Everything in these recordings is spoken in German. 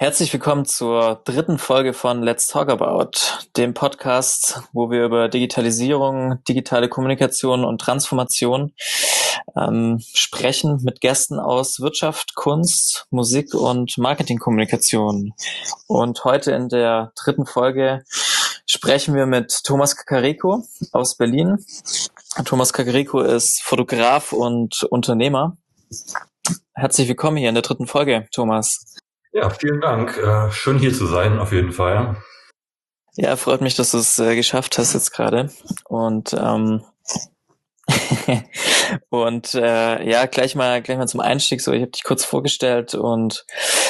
Herzlich willkommen zur dritten Folge von Let's Talk About, dem Podcast, wo wir über Digitalisierung, digitale Kommunikation und Transformation sprechen mit Gästen aus Wirtschaft, Kunst, Musik und Marketingkommunikation. Und heute in der dritten Folge sprechen wir mit Thomas Kakariko aus Berlin. Thomas Kakariko ist Fotograf und Unternehmer. Herzlich willkommen hier in der dritten Folge, Thomas. Ja, vielen Dank. Schön hier zu sein, auf jeden Fall. Ja, freut mich, dass du es geschafft hast jetzt gerade. Und ja, gleich mal zum Einstieg. So, ich habe dich kurz vorgestellt und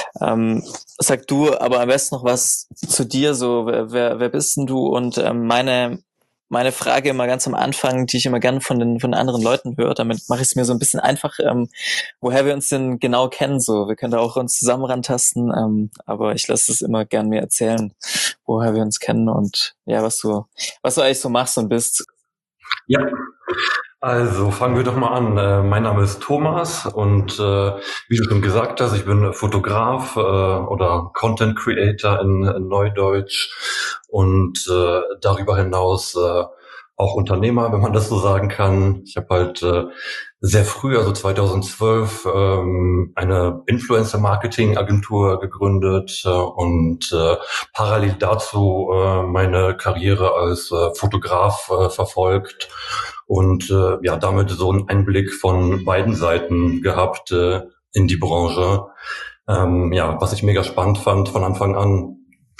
sag du aber am besten noch was zu dir. So, wer bist denn du? Und meine Frage immer ganz am Anfang, die ich immer gerne von den anderen Leuten höre, damit mache ich es mir so ein bisschen einfach, woher wir uns denn genau kennen. So, wir können da auch uns zusammen rantasten, aber ich lasse es immer gern mir erzählen, woher wir uns kennen und ja, was du eigentlich so machst und bist. Ja, also fangen wir doch mal an. Mein Name ist Thomas und wie du schon gesagt hast, ich bin Fotograf oder Content Creator in Neudeutsch und darüber hinaus auch Unternehmer, wenn man das so sagen kann. Ich habe halt sehr früh, also 2012, eine Influencer-Marketing-Agentur gegründet und parallel dazu meine Karriere als Fotograf verfolgt und ja, damit so einen Einblick von beiden Seiten gehabt in die Branche. Ja, was ich mega spannend fand von Anfang an.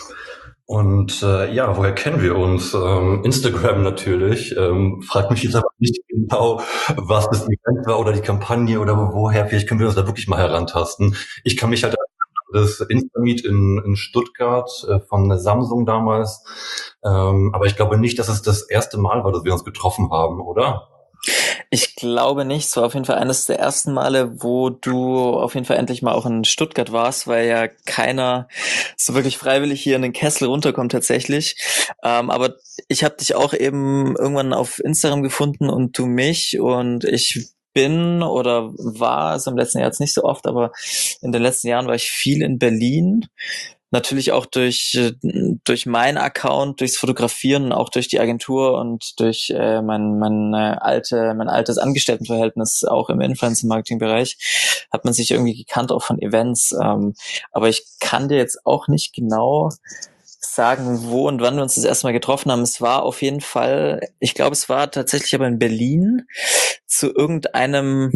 Und ja, woher kennen wir uns? Instagram natürlich. Frag mich jetzt aber nicht genau, was das Event war oder die Kampagne oder woher. Vielleicht können wir uns da wirklich mal herantasten. Ich kann mich halt an das Instameet in Stuttgart von Samsung damals. Aber ich glaube nicht, dass es das erste Mal war, dass wir uns getroffen haben, oder? Ich glaube nicht. Es war auf jeden Fall eines der ersten Male, wo du auf jeden Fall endlich mal auch in Stuttgart warst, weil ja keiner so wirklich freiwillig hier in den Kessel runterkommt tatsächlich. Aber ich habe dich auch eben irgendwann auf Instagram gefunden und du mich und ich bin oder war, also im letzten Jahr jetzt nicht so oft, aber in den letzten Jahren war ich viel in Berlin. Natürlich auch durch meinen Account, durchs Fotografieren, auch durch die Agentur und durch mein altes Angestelltenverhältnis auch im Influencer-Marketing-Bereich hat man sich irgendwie gekannt, auch von Events. Aber ich kann dir jetzt auch nicht genau sagen, wo und wann wir uns das erste Mal getroffen haben. Es war auf jeden Fall, ich glaube, es war tatsächlich aber in Berlin zu irgendeinem.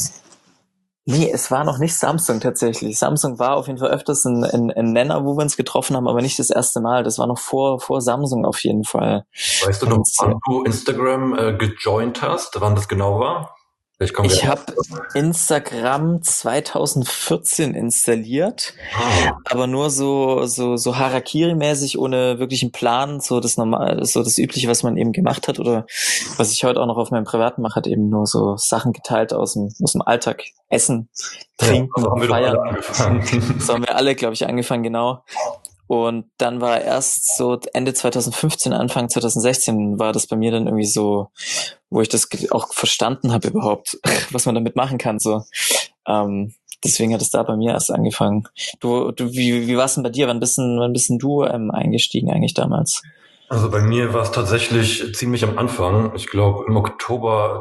Nee, es war noch nicht Samsung tatsächlich. Samsung war auf jeden Fall öfters ein Nenner, wo wir uns getroffen haben, aber nicht das erste Mal. Das war noch vor Samsung auf jeden Fall. Weißt du noch, wann du Instagram gejoint hast, wann das genau war? Ich habe Instagram 2014 installiert, aber nur so Harakiri-mäßig, ohne wirklichen Plan, so das Übliche, was man eben gemacht hat oder was ich heute auch noch auf meinem Privaten mache, hat eben nur so Sachen geteilt aus dem Alltag. Essen, Trinken, ja, Feiern. So haben wir alle, glaube ich, angefangen, genau. Und dann war erst so Ende 2015, Anfang 2016 war das bei mir dann irgendwie so, wo ich das auch verstanden habe überhaupt, was man damit machen kann. So, deswegen hat es da bei mir erst angefangen. Wie war es denn bei dir? Wann bist denn du eingestiegen eigentlich damals? Also bei mir war es tatsächlich ziemlich am Anfang. Ich glaube, im Oktober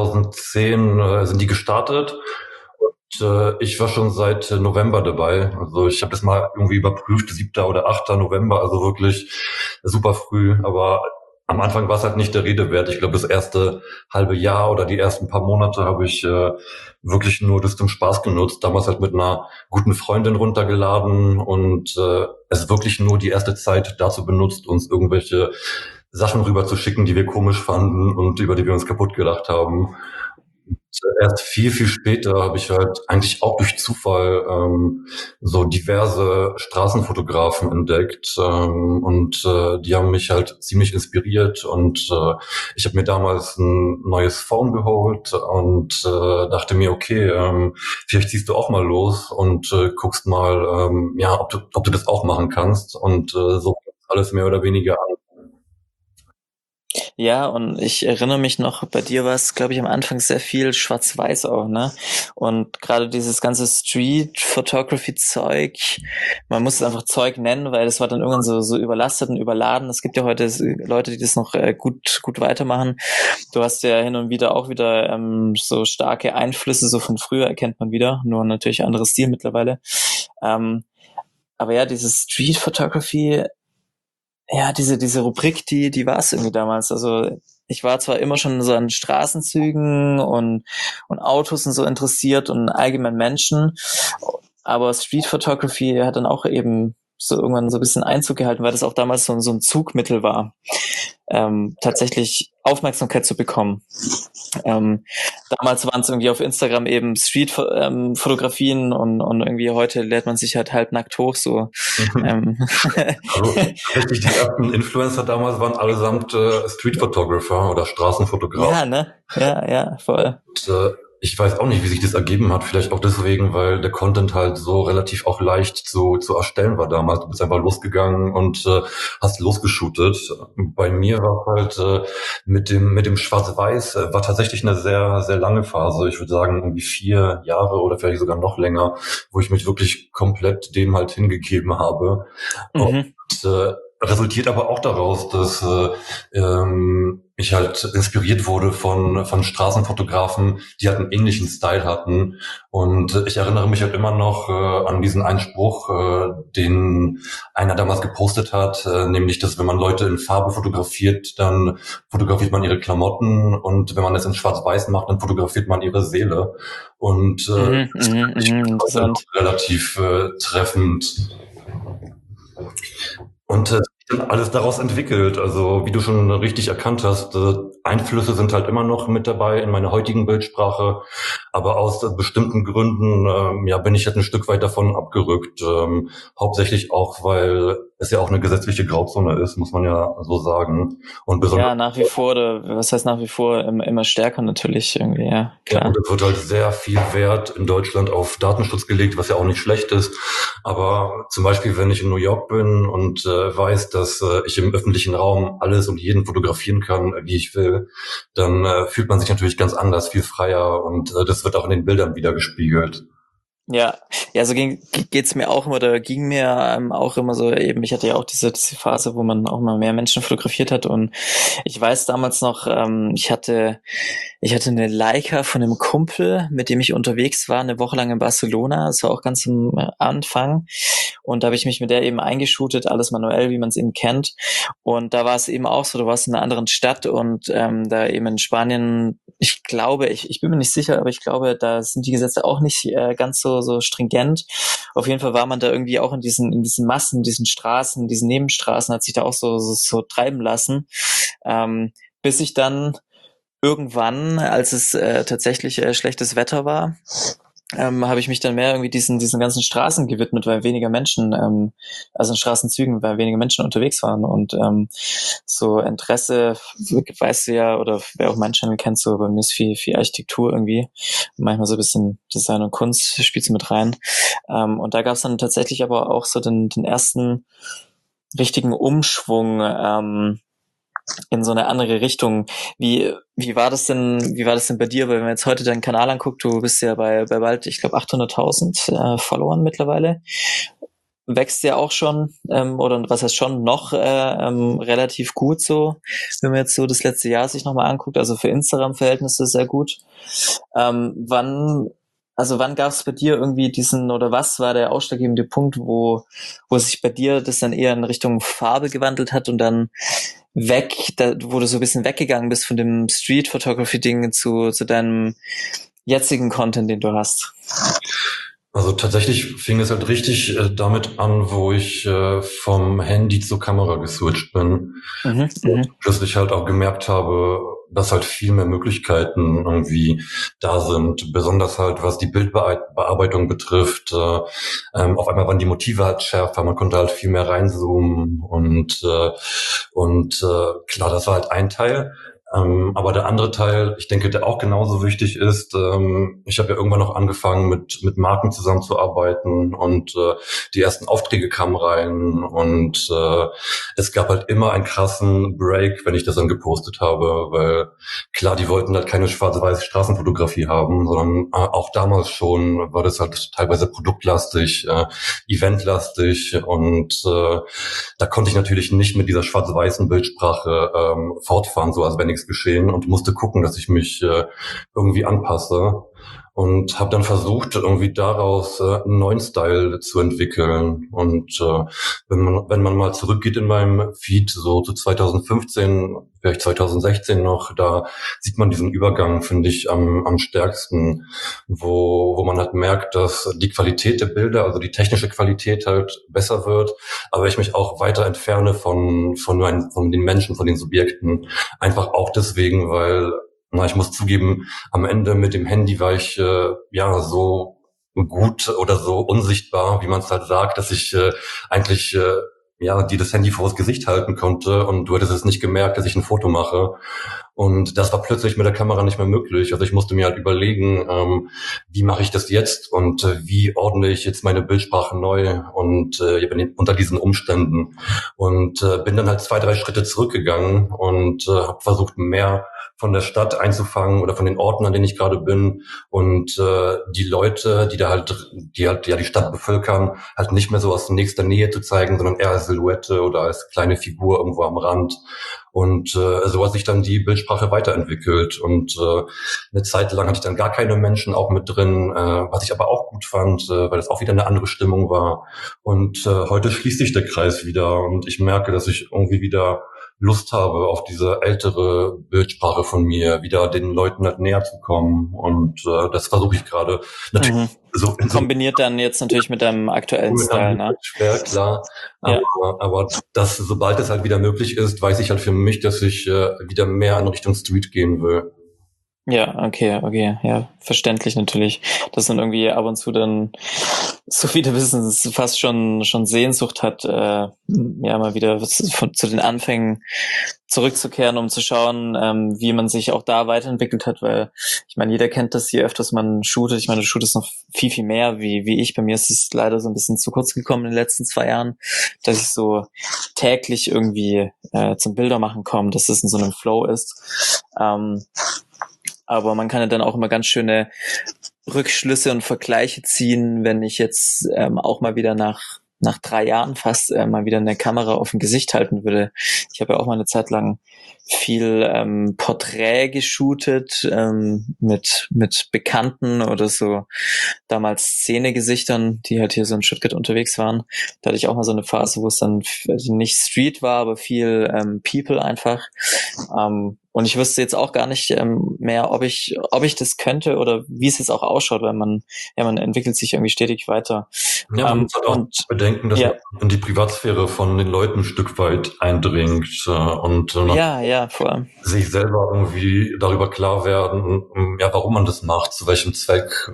2010 sind die gestartet. Und ich war schon seit November dabei. Also ich habe das mal irgendwie überprüft, 7. oder 8. November, also wirklich super früh. Aber am Anfang war es halt nicht der Rede wert. Ich glaube, das erste halbe Jahr oder die ersten paar Monate habe ich wirklich nur das zum Spaß genutzt. Damals halt mit einer guten Freundin runtergeladen und es wirklich nur die erste Zeit dazu benutzt, uns irgendwelche Sachen rüber zu schicken, die wir komisch fanden und über die wir uns kaputt gedacht haben. Erst viel, viel später habe ich halt eigentlich auch durch Zufall so diverse Straßenfotografen entdeckt und die haben mich halt ziemlich inspiriert und ich habe mir damals ein neues Phone geholt und dachte mir, okay, vielleicht ziehst du auch mal los und guckst mal, ja, ob du das auch machen kannst und so alles mehr oder weniger an. Ja, und ich erinnere mich noch, bei dir war es, glaube ich, am Anfang sehr viel Schwarz-Weiß auch, ne? Und gerade dieses ganze Street-Photography-Zeug, man muss es einfach Zeug nennen, weil das war dann irgendwann so überlastet und überladen. Es gibt ja heute Leute, die das noch gut weitermachen. Du hast ja hin und wieder auch wieder so starke Einflüsse, so von früher erkennt man wieder, nur natürlich anderes Stil mittlerweile. Ähm, aber ja, dieses Street Photography, ja, diese Rubrik, die war es irgendwie damals. Also ich war zwar immer schon so an Straßenzügen und Autos und so interessiert und allgemein Menschen, aber Street Photography hat dann auch eben so irgendwann so ein bisschen Einzug gehalten, weil das auch damals so ein Zugmittel war, tatsächlich Aufmerksamkeit zu bekommen. Damals waren es irgendwie auf Instagram eben Street-Fotografien und irgendwie heute lädt man sich halt halbnackt hoch, so. Also richtig, die ersten Influencer damals waren allesamt Street Photographer oder Straßenfotografen. Ja, ne? Ja, voll. Und, ich weiß auch nicht, wie sich das ergeben hat. Vielleicht auch deswegen, weil der Content halt so relativ auch leicht zu erstellen war damals. Du bist einfach losgegangen und hast losgeshootet. Bei mir war halt mit dem Schwarz-Weiß war tatsächlich eine sehr, sehr lange Phase. Ich würde sagen, irgendwie 4 Jahre oder vielleicht sogar noch länger, wo ich mich wirklich komplett dem halt hingegeben habe. Und Mhm. resultiert aber auch daraus, dass ich halt inspiriert wurde von Straßenfotografen, die halt einen ähnlichen Style hatten. Und ich erinnere mich halt immer noch an diesen einen Spruch, den einer damals gepostet hat, nämlich, dass wenn man Leute in Farbe fotografiert, dann fotografiert man ihre Klamotten, und wenn man es in Schwarz-Weiß macht, dann fotografiert man ihre Seele. Und das finde ich heute noch Interessant. relativ treffend. Und alles daraus entwickelt. Also wie du schon richtig erkannt hast, Einflüsse sind halt immer noch mit dabei in meiner heutigen Bildsprache, aber aus bestimmten Gründen ja, bin ich jetzt ein Stück weit davon abgerückt. Hauptsächlich auch, weil es ja auch eine gesetzliche Grauzone ist, muss man ja so sagen. Und besonders Ja, nach wie vor, oder was heißt nach wie vor, immer stärker natürlich irgendwie, ja, ja, und klar. es wird halt sehr viel Wert in Deutschland auf Datenschutz gelegt, was ja auch nicht schlecht ist. Aber zum Beispiel, wenn ich in New York bin und weiß, dass ich im öffentlichen Raum alles und jeden fotografieren kann, wie ich will, dann fühlt man sich natürlich ganz anders, viel freier, und das wird auch in den Bildern wieder gespiegelt. Ja, ja, so geht's mir auch immer, oder ging mir auch immer so eben, ich hatte ja auch diese Phase, wo man auch mal mehr Menschen fotografiert hat, und ich weiß damals noch, ich hatte eine Leica von einem Kumpel, mit dem ich unterwegs war, eine Woche lang in Barcelona, das war auch ganz am Anfang, und da habe ich mich mit der eben eingeschootet, alles manuell, wie man es eben kennt, und da war es eben auch so, du warst in einer anderen Stadt, und da eben in Spanien, ich glaube, ich bin mir nicht sicher, aber ich glaube, da sind die Gesetze auch nicht ganz so stringent. Auf jeden Fall war man da irgendwie auch in diesen Massen, diesen Straßen, diesen Nebenstraßen, hat sich da auch so treiben lassen, bis ich dann irgendwann, als es tatsächlich schlechtes Wetter war, habe ich mich dann mehr irgendwie diesen ganzen Straßen gewidmet, weil weniger Menschen, also in Straßenzügen, weil weniger Menschen unterwegs waren, und so Interesse, weißt du ja, oder wer auch meinen Channel kennt, so bei mir ist viel Architektur irgendwie, manchmal so ein bisschen Design und Kunst spielt so mit rein, und da gab es dann tatsächlich aber auch so den ersten richtigen Umschwung, in so eine andere Richtung. Wie war das denn bei dir? Weil wenn man jetzt heute deinen Kanal anguckt, du bist ja bei bald, ich glaube, 800.000 Followern mittlerweile. Wächst ja auch schon, oder was heißt schon, noch relativ gut so, wenn man jetzt so das letzte Jahr sich nochmal anguckt. Also für Instagram-Verhältnisse sehr gut. Wann gab es bei dir irgendwie oder was war der ausschlaggebende Punkt, wo sich bei dir das dann eher in Richtung Farbe gewandelt hat und dann wo du so ein bisschen weggegangen bist von dem Street-Photography-Ding zu deinem jetzigen Content, den du hast? Also tatsächlich fing es halt richtig damit an, wo ich vom Handy zur Kamera geswitcht bin. Mhm, Und mhm. plötzlich halt auch gemerkt habe, dass halt viel mehr Möglichkeiten irgendwie da sind, besonders halt was die Bildbearbeitung betrifft. Auf einmal waren die Motive halt schärfer, man konnte halt viel mehr reinzoomen, und klar, das war halt ein Teil. Aber der andere Teil, ich denke, der auch genauso wichtig ist, ich habe ja irgendwann noch angefangen, mit Marken zusammenzuarbeiten und die ersten Aufträge kamen rein und es gab halt immer einen krassen Break, wenn ich das dann gepostet habe, weil klar, die wollten halt keine schwarz-weiß Straßenfotografie haben, sondern auch damals schon war das halt teilweise produktlastig, eventlastig und da konnte ich natürlich nicht mit dieser schwarz-weißen Bildsprache fortfahren, so als wäre nichts geschehen und musste gucken, dass ich mich irgendwie anpasse und habe dann versucht, irgendwie daraus einen neuen Style zu entwickeln. Und wenn man mal zurückgeht in meinem Feed, so zu 2015, vielleicht 2016 noch, da sieht man diesen Übergang, finde ich, am stärksten, wo man halt merkt, dass die Qualität der Bilder, also die technische Qualität halt besser wird, aber ich mich auch weiter entferne von den Menschen, von den Subjekten. Einfach auch deswegen, weil, na, ich muss zugeben, am Ende mit dem Handy war ich ja so gut oder so unsichtbar, wie man es halt sagt, dass ich eigentlich ja, die das Handy vors Gesicht halten konnte und du hättest es nicht gemerkt, dass ich ein Foto mache. Und das war plötzlich mit der Kamera nicht mehr möglich. Also ich musste mir halt überlegen, wie mache ich das jetzt und wie ordne ich jetzt meine Bildsprache neu und unter diesen Umständen. Und bin dann halt 2, 3 Schritte zurückgegangen und habe versucht, mehr von der Stadt einzufangen oder von den Orten, an denen ich gerade bin und die Leute, die halt ja die Stadt bevölkern, halt nicht mehr so aus nächster Nähe zu zeigen, sondern eher als Silhouette oder als kleine Figur irgendwo am Rand. Und so hat sich dann die Bildsprache weiterentwickelt. Und eine Zeit lang hatte ich dann gar keine Menschen auch mit drin, was ich aber auch gut fand, weil es auch wieder eine andere Stimmung war. Und heute schließt sich der Kreis wieder und ich merke, dass ich irgendwie wieder Lust habe, auf diese ältere Bildsprache von mir wieder den Leuten halt näher zu kommen. Und das versuche ich gerade natürlich Mhm. so Kombiniert dann jetzt natürlich mit deinem aktuellen Style, ne? schwer, klar. Ja. Aber das, sobald es halt wieder möglich ist, weiß ich halt für mich, dass ich wieder mehr in Richtung Street gehen will. Ja, okay, ja, verständlich natürlich, dass man irgendwie ab und zu dann, so viele wissen, es fast schon Sehnsucht hat, ja, mal wieder zu den Anfängen zurückzukehren, um zu schauen, wie man sich auch da weiterentwickelt hat, weil ich meine, jeder kennt das, je öfters man shootet. Ich meine, du shootest noch viel mehr wie ich. Bei mir ist es leider so ein bisschen zu kurz gekommen in den letzten 2 Jahren, dass ich so täglich irgendwie zum Bildermachen komme, dass es in so einem Flow ist. Aber man kann ja dann auch immer ganz schöne Rückschlüsse und Vergleiche ziehen, wenn ich jetzt auch mal wieder nach 3 Jahren fast mal wieder eine Kamera auf dem Gesicht halten würde. Ich habe ja auch mal eine Zeit lang viel Porträt geshootet mit Bekannten oder so damals Szenegesichtern, die halt hier so in Stuttgart unterwegs waren. Da hatte ich auch mal so eine Phase, wo es dann nicht Street war, aber viel People einfach. Und ich wüsste jetzt auch gar nicht mehr, ob ich das könnte oder wie es jetzt auch ausschaut, weil man entwickelt sich irgendwie stetig weiter. Ja, man muss halt auch bedenken, dass ja, man in die Privatsphäre von den Leuten ein Stück weit eindringt und man ja, vor allem. sich selber irgendwie darüber klar werden, ja, warum man das macht, zu welchem Zweck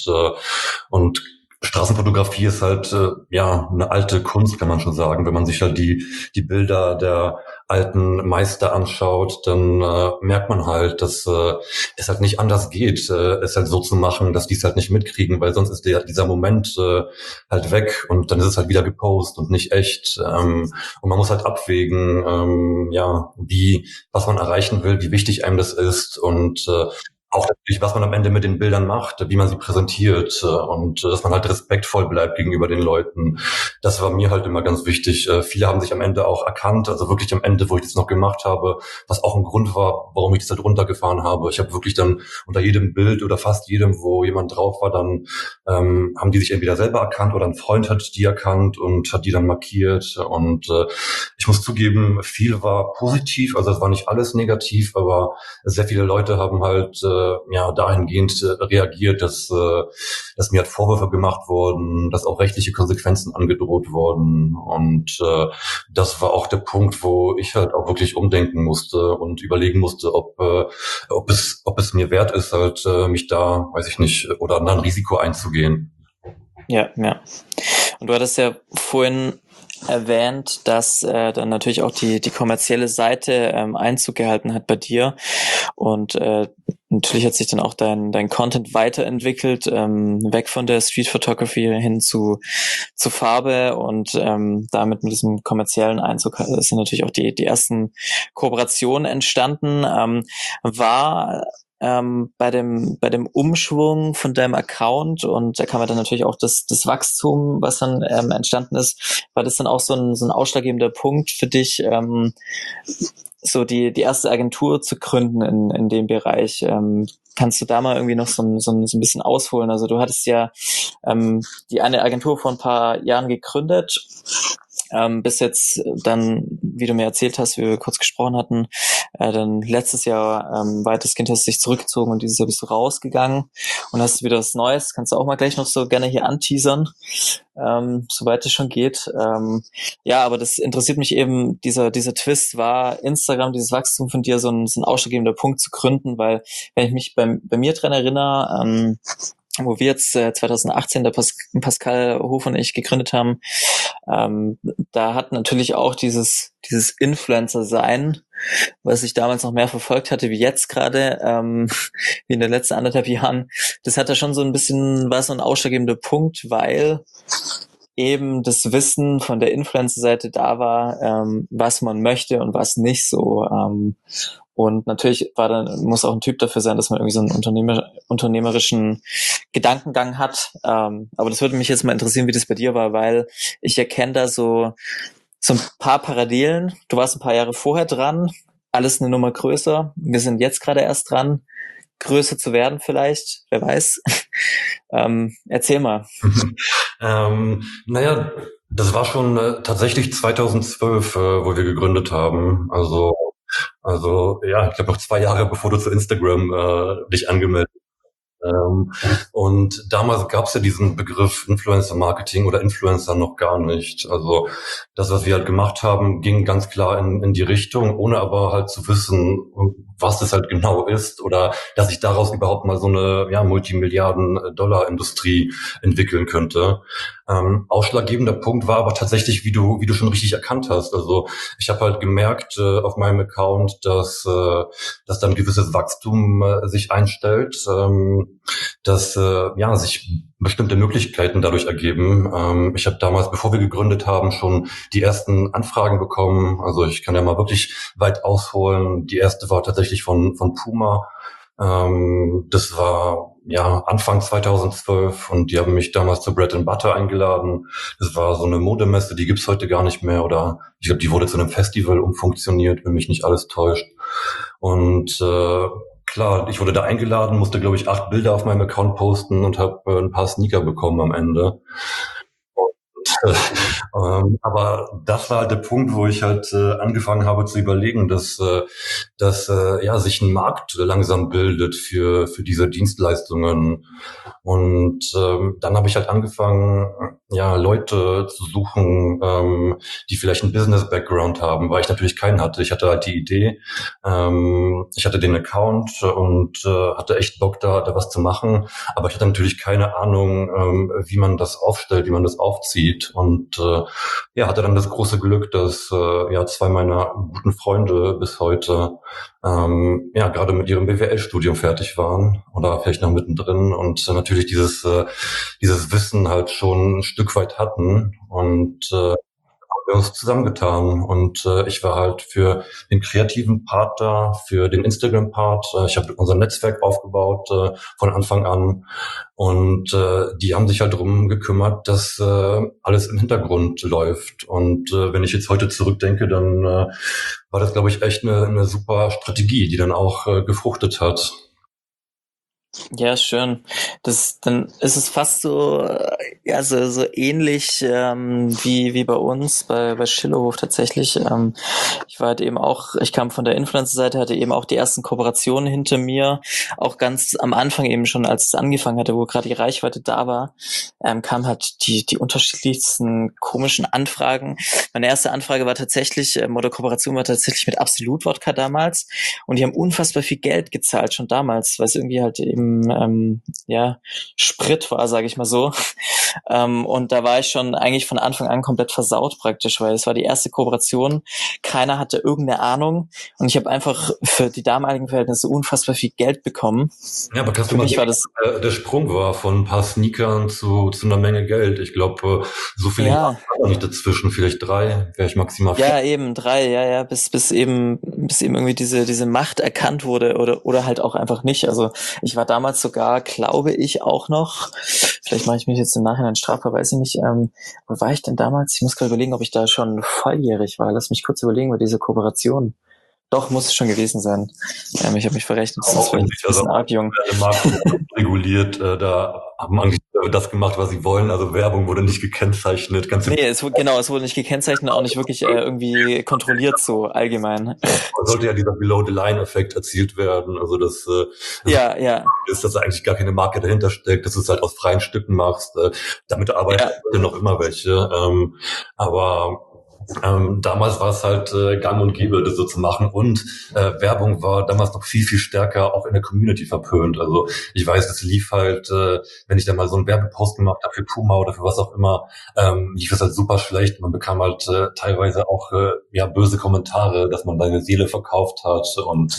und Straßenfotografie ist halt ja eine alte Kunst, kann man schon sagen. Wenn man sich halt die Bilder der alten Meister anschaut, dann merkt man halt, dass es halt nicht anders geht, es halt so zu machen, dass die es halt nicht mitkriegen, weil sonst ist dieser Moment halt weg und dann ist es halt wieder gepostet und nicht echt. Und man muss halt abwägen, ja, was man erreichen will, wie wichtig einem das ist und auch natürlich, was man am Ende mit den Bildern macht, wie man sie präsentiert und dass man halt respektvoll bleibt gegenüber den Leuten. Das war mir halt immer ganz wichtig. Viele haben sich am Ende auch erkannt, also wirklich am Ende, wo ich das noch gemacht habe, was auch ein Grund war, warum ich das halt runtergefahren habe. Ich habe wirklich dann unter jedem Bild oder fast jedem, wo jemand drauf war, dann haben die sich entweder selber erkannt oder ein Freund hat die erkannt und hat die dann markiert. Und ich muss zugeben, viel war positiv, also es war nicht alles negativ, aber sehr viele Leute haben halt ja dahingehend reagiert, dass mir halt Vorwürfe gemacht wurden, dass auch rechtliche Konsequenzen angedroht wurden und das war auch der Punkt, wo ich halt auch wirklich umdenken musste und überlegen musste, ob es mir wert ist, halt mich da, weiß ich nicht, oder ein Risiko einzugehen. Ja. Und du hattest ja vorhin erwähnt, dass dann natürlich auch die kommerzielle Seite Einzug gehalten hat bei dir und natürlich hat sich dann auch dein Content weiterentwickelt, weg von der Street Photography hin zu Farbe und damit mit diesem kommerziellen Einzug sind natürlich auch die ersten Kooperationen entstanden. War bei dem Umschwung von deinem Account und da kam ja dann natürlich auch das Wachstum, was dann entstanden ist, war das dann auch so ein ausschlaggebender Punkt für dich, so die erste Agentur zu gründen in dem Bereich. Kannst du da mal irgendwie noch so ein bisschen ausholen? Also du hattest ja die eine Agentur vor ein paar Jahren gegründet, bis jetzt dann, wie du mir erzählt hast, wie wir kurz gesprochen hatten, dann letztes Jahr weitestgehend hast du dich zurückgezogen und dieses Jahr bist du rausgegangen und hast wieder was Neues. Kannst du auch mal gleich noch so gerne hier anteasern, soweit es schon geht. Ja, aber das interessiert mich eben, dieser Twist, war Instagram, dieses Wachstum von dir so ein ausschlaggebender Punkt zu gründen, weil wenn ich mich bei mir dran erinnere, wo wir jetzt 2018, der Pascal Hof und ich gegründet haben, da hat natürlich auch dieses Influencer-Sein, was ich damals noch mehr verfolgt hatte wie jetzt gerade, wie in den letzten 1,5 Jahren, das hat da schon so ein bisschen, war so ein ausschlaggebender Punkt, weil eben das Wissen von der Influencer-Seite da war, was man möchte und was nicht so. Und natürlich muss auch ein Typ dafür sein, dass man irgendwie so einen unternehmerischen Gedankengang hat. Aber das würde mich jetzt mal interessieren, wie das bei dir war, weil ich erkenne da so ein paar Parallelen. Du warst ein paar Jahre vorher dran, alles eine Nummer größer. Wir sind jetzt gerade erst dran, größer zu werden vielleicht, wer weiß. Erzähl mal. Naja, das war schon tatsächlich 2012, wo wir gegründet haben. Also ja, ich glaube noch 2 Jahre bevor du zu Instagram dich angemeldet hast. Und damals gab es ja diesen Begriff Influencer Marketing oder Influencer noch gar nicht. Also das, was wir halt gemacht haben, ging ganz klar in die Richtung, ohne aber halt zu wissen, was das halt genau ist oder dass sich daraus überhaupt mal so eine Multimilliarden-Dollar-Industrie entwickeln könnte. Ausschlaggebender Punkt war aber tatsächlich, wie du schon richtig erkannt hast. Also ich habe halt gemerkt auf meinem Account, dass da ein gewisses Wachstum sich einstellt, dass sich bestimmte Möglichkeiten dadurch ergeben. Ich habe damals, bevor wir gegründet haben, schon die ersten Anfragen bekommen. Also ich kann ja mal wirklich weit ausholen. Die erste war tatsächlich von Puma. Das war Anfang 2012 und die haben mich damals zur Bread and Butter eingeladen. Das war so eine Modemesse, die gibt's heute gar nicht mehr oder ich glaube, die wurde zu einem Festival umfunktioniert, wenn mich nicht alles täuscht. Und klar, ich wurde da eingeladen, musste glaube ich 8 Bilder auf meinem Account posten und habe ein paar Sneaker bekommen am Ende. Aber das war halt der Punkt, wo ich halt angefangen habe zu überlegen, dass sich ein Markt langsam bildet für diese Dienstleistungen. Und dann habe ich halt angefangen, Leute zu suchen, die vielleicht einen Business-Background haben, weil ich natürlich keinen hatte. Ich hatte halt die Idee, ich hatte den Account und hatte echt Bock, da was zu machen. Aber ich hatte natürlich keine Ahnung, wie man das aufstellt, wie man das aufzieht. Und hatte dann das große Glück, dass 2 meiner guten Freunde bis heute gerade mit ihrem BWL-Studium fertig waren oder vielleicht noch mittendrin und natürlich dieses Wissen halt schon ein Stück weit hatten und haben wir uns zusammengetan und ich war halt für den kreativen Part da, für den Instagram-Part. Ich habe unser Netzwerk aufgebaut von Anfang an und die haben sich halt drum gekümmert, dass alles im Hintergrund läuft. Und wenn ich jetzt heute zurückdenke, dann war das, glaube ich, echt eine super Strategie, die dann auch gefruchtet hat. Ja, schön. Dann ist es fast so, so ähnlich wie bei uns, bei Schillerhof tatsächlich. Ich war halt eben auch, ich kam von der Influencer-Seite, hatte eben auch die ersten Kooperationen hinter mir. Auch ganz am Anfang eben schon, als es angefangen hatte, wo gerade die Reichweite da war, kamen halt die unterschiedlichsten komischen Anfragen. Meine erste Anfrage war tatsächlich, oder Kooperation war tatsächlich mit Absolut Wodka damals. Und die haben unfassbar viel Geld gezahlt, schon damals, weil es irgendwie halt eben Sprit war, sage ich mal so. Und da war ich schon eigentlich von Anfang an komplett versaut praktisch, weil es war die erste Kooperation. Keiner hatte irgendeine Ahnung und ich habe einfach für die damaligen Verhältnisse unfassbar viel Geld bekommen. Ja, aber kannst du Für mal mich sehen, war das, der Sprung war von ein paar Sneakern zu einer Menge Geld. Ich glaube, so viele Jahre ja, waren nicht dazwischen, vielleicht 3, vielleicht maximal 4. ja, eben 3, ja, bis eben irgendwie diese Macht erkannt wurde oder halt auch einfach nicht. Also ich war damals sogar, glaube ich, auch noch, vielleicht mache ich mich jetzt im Nachhinein strafbar, weiß ich nicht, wo war ich denn damals? Ich muss gerade überlegen, ob ich da schon volljährig war. Lass mich kurz überlegen bei dieser Kooperation. Doch, muss es schon gewesen sein. Ich habe mich verrechnet, sonst Auch wäre in ich sich, ein also bisschen arg jung. der Markt reguliert, da haben eigentlich das gemacht, was sie wollen. Also Werbung wurde nicht gekennzeichnet, ganz Nee, es wurde nicht gekennzeichnet, auch nicht wirklich irgendwie kontrolliert so allgemein. sollte ja dieser Below-the-Line-Effekt erzielt werden. Also das Ja, ja, ist, dass da eigentlich gar keine Marke dahinter steckt, dass du es halt aus freien Stücken machst. Damit arbeiten ja. heute noch immer welche. Aber damals war es halt gang und gäbe, das so zu machen. Und Werbung war damals noch viel, viel stärker auch in der Community verpönt. Also ich weiß, es lief halt, wenn ich da mal so einen Werbepost gemacht habe für Puma oder für was auch immer, lief es halt super schlecht. Man bekam halt teilweise auch ja böse Kommentare, dass man seine Seele verkauft hat. Und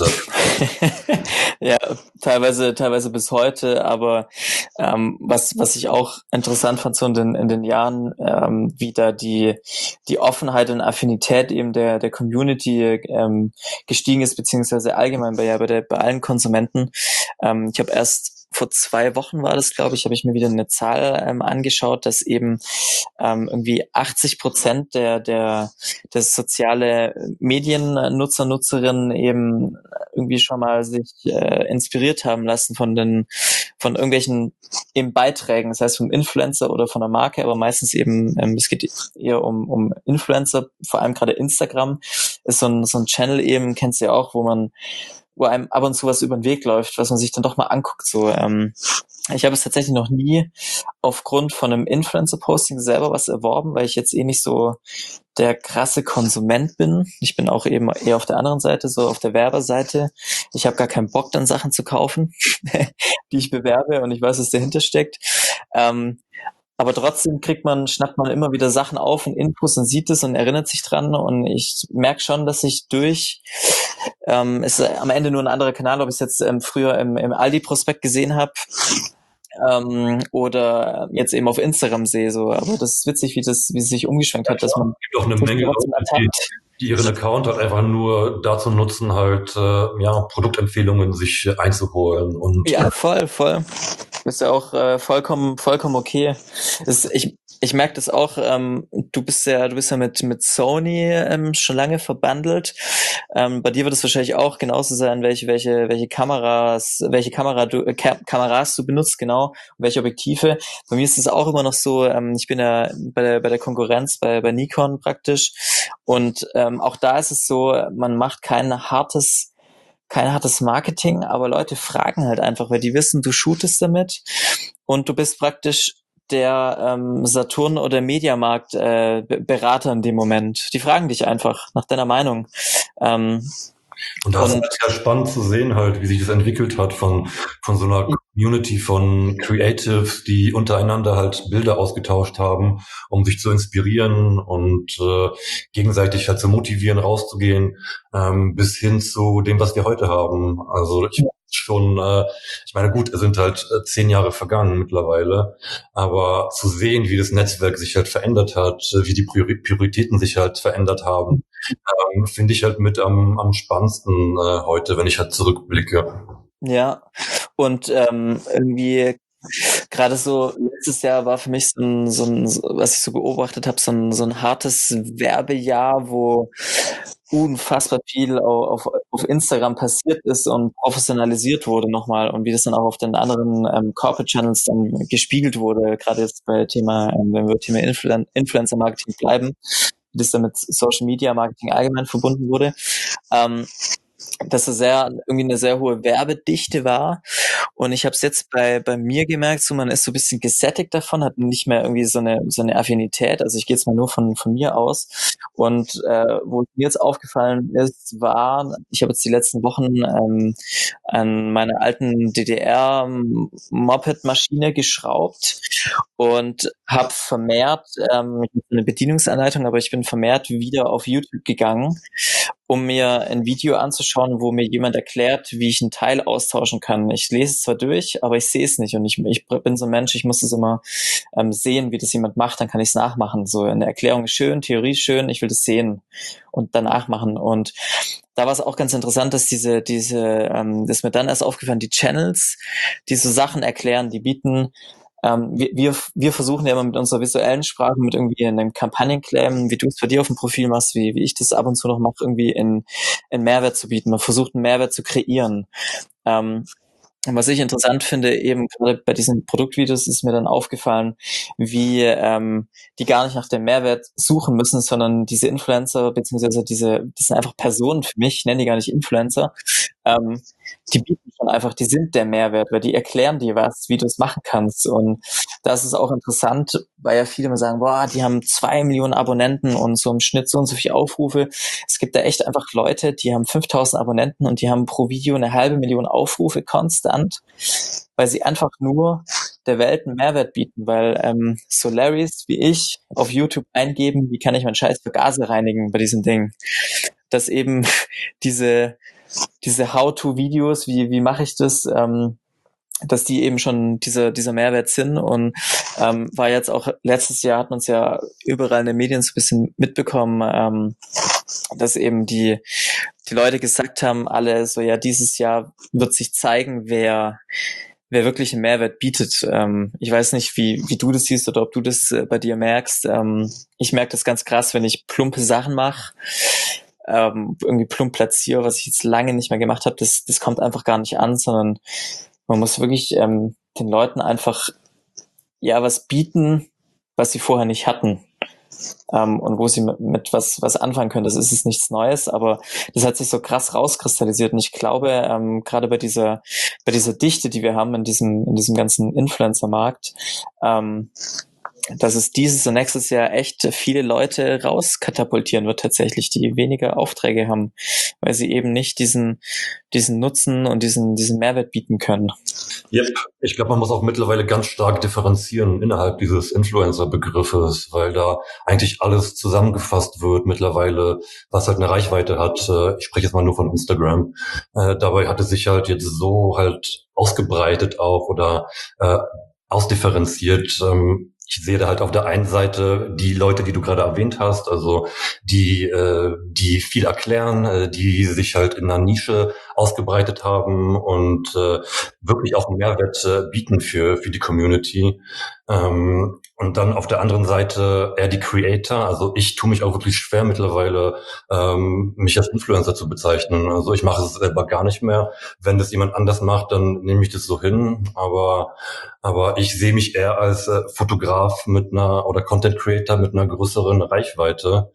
Ja, teilweise bis heute, aber was ich auch interessant fand, so in den Jahren, wie da die Offenheit und Affinität eben der Community gestiegen ist, beziehungsweise allgemein bei allen Konsumenten. Ich habe erst vor 2 Wochen war das, glaube ich, habe ich mir wieder eine Zahl angeschaut, dass eben irgendwie 80% der soziale Mediennutzer, Nutzerinnen eben irgendwie schon mal sich inspiriert haben lassen von irgendwelchen eben Beiträgen, das heißt vom Influencer oder von der Marke, aber meistens eben, es geht eher um Influencer, vor allem gerade Instagram ist so ein Channel eben, kennst du ja auch, wo einem ab und zu was über den Weg läuft, was man sich dann doch mal anguckt. So, ich habe es tatsächlich noch nie aufgrund von einem Influencer-Posting selber was erworben, weil ich jetzt eh nicht so der krasse Konsument bin. Ich bin auch eben eher auf der anderen Seite, so auf der Werberseite. Ich habe gar keinen Bock, dann Sachen zu kaufen, die ich bewerbe und ich weiß, was dahinter steckt. Ähm, aber trotzdem schnappt man immer wieder Sachen auf und Infos und sieht es und erinnert sich dran. Und ich merke schon, dass ich es ist am Ende nur ein anderer Kanal, ob ich es jetzt früher im Aldi-Prospekt gesehen habe oder jetzt eben auf Instagram sehe. So. Aber das ist witzig, wie es sich umgeschwenkt hat, dass man es gibt auch eine Menge trotzdem Leute, die ihren Account halt einfach nur dazu nutzen, halt ja Produktempfehlungen sich einzuholen. Und ja, voll. Ist ja auch vollkommen okay. Ich merke das auch, du bist ja mit Sony schon lange verbandelt. Bei dir wird es wahrscheinlich auch genauso sein, welche Kameras du benutzt, genau, und welche Objektive. Bei mir ist es auch immer noch so, ich bin ja bei der Konkurrenz bei Nikon praktisch und auch da ist es so, man macht kein hartes Marketing, aber Leute fragen halt einfach, weil die wissen, du shootest damit und du bist praktisch der Saturn oder Mediamarkt Berater in dem Moment. Die fragen dich einfach nach deiner Meinung. Und da ist es halt sehr spannend zu sehen halt, wie sich das entwickelt hat von so einer Community von Creatives, die untereinander halt Bilder ausgetauscht haben, um sich zu inspirieren und gegenseitig halt zu motivieren, rauszugehen, bis hin zu dem, was wir heute haben. Also ich meine, gut, es sind halt 10 Jahre vergangen mittlerweile, aber zu sehen, wie das Netzwerk sich halt verändert hat, wie die Prioritäten sich halt verändert haben, finde ich halt mit am spannendsten heute, wenn ich halt zurückblicke. Ja, und irgendwie gerade so letztes Jahr war für mich was ich so beobachtet habe, so ein hartes Werbejahr, wo unfassbar viel auf Instagram passiert ist und professionalisiert wurde nochmal und wie das dann auch auf den anderen Corporate Channels dann gespiegelt wurde, gerade jetzt wenn wir Thema Influencer Marketing bleiben, wie das dann mit Social Media Marketing allgemein verbunden wurde. Dass es irgendwie eine sehr hohe Werbedichte war. Und ich habe es jetzt bei mir gemerkt, so man ist so ein bisschen gesättigt davon, hat nicht mehr irgendwie so eine Affinität. Also ich gehe jetzt mal nur von mir aus. Und wo mir jetzt aufgefallen ist, ich habe jetzt die letzten Wochen an meiner alten DDR-Moped-Maschine geschraubt. und habe vermehrt eine Bedienungsanleitung, aber ich bin vermehrt wieder auf YouTube gegangen, um mir ein Video anzuschauen, wo mir jemand erklärt, wie ich einen Teil austauschen kann. Ich lese es zwar durch, aber ich sehe es nicht und ich bin so ein Mensch, ich muss es immer sehen, wie das jemand macht, dann kann ich es nachmachen. So eine Erklärung ist schön, Theorie ist schön, ich will das sehen und danach machen. Und da war es auch ganz interessant, dass das ist mir dann erst aufgefallen, die Channels, die so Sachen erklären, die bieten wir versuchen ja immer mit unserer visuellen Sprache, mit irgendwie einem Kampagnenclaim, wie du es bei dir auf dem Profil machst, wie ich das ab und zu noch mache, irgendwie in Mehrwert zu bieten. Man versucht einen Mehrwert zu kreieren. Und was ich interessant finde, eben gerade bei diesen Produktvideos ist mir dann aufgefallen, wie die gar nicht nach dem Mehrwert suchen müssen, sondern diese Influencer, beziehungsweise das sind einfach Personen für mich, ich nenne die gar nicht Influencer, die bieten schon einfach, die sind der Mehrwert, weil die erklären dir was, wie du es machen kannst. Und das ist auch interessant, weil ja viele immer sagen, boah, die haben 2 Millionen Abonnenten und so im Schnitt so und so viele Aufrufe. Es gibt da echt einfach Leute, die haben 5.000 Abonnenten und die haben pro Video 500.000 Aufrufe konstant, weil sie einfach nur der Welt einen Mehrwert bieten, weil so Larrys wie ich auf YouTube eingeben, wie kann ich meinen Scheiß für Gase reinigen bei diesem Ding. Dass eben diese How-to-Videos, wie mache ich das, dass die eben schon dieser Mehrwert sind und war jetzt auch letztes Jahr hat man es ja überall in den Medien so ein bisschen mitbekommen, dass eben die Leute gesagt haben, alle so, ja, dieses Jahr wird sich zeigen, wer wirklich einen Mehrwert bietet. Ich weiß nicht, wie du das siehst oder ob du das bei dir merkst. Ich merke das ganz krass, wenn ich plumpe Sachen mache, irgendwie plump platziere, was ich jetzt lange nicht mehr gemacht habe, das kommt einfach gar nicht an, sondern man muss wirklich den Leuten einfach ja was bieten, was sie vorher nicht hatten. Und wo sie mit was anfangen können. Das ist es nichts Neues, aber das hat sich so krass rauskristallisiert. Und ich glaube, gerade bei dieser Dichte, die wir haben in diesem ganzen Influencer-Markt, dass es dieses und nächstes Jahr echt viele Leute rauskatapultieren wird tatsächlich, die weniger Aufträge haben, weil sie eben nicht diesen Nutzen und diesen Mehrwert bieten können. Yep. Ich glaube, man muss auch mittlerweile ganz stark differenzieren innerhalb dieses Influencer-Begriffes, weil da eigentlich alles zusammengefasst wird mittlerweile, was halt eine Reichweite hat. Ich spreche jetzt mal nur von Instagram. Dabei hat es sich halt jetzt so halt ausgebreitet auch oder ausdifferenziert. Ich sehe da halt auf der einen Seite die Leute, die du gerade erwähnt hast, also die viel erklären, die sich halt in einer Nische ausgebreitet haben und wirklich auch einen Mehrwert bieten für die Community. Und dann auf der anderen Seite eher die Creator. Also ich tue mich auch wirklich schwer mittlerweile, mich als Influencer zu bezeichnen. Also ich mache es selber gar nicht mehr. Wenn das jemand anders macht, dann nehme ich das so hin. Aber ich sehe mich eher als Fotograf oder Content Creator mit einer größeren Reichweite.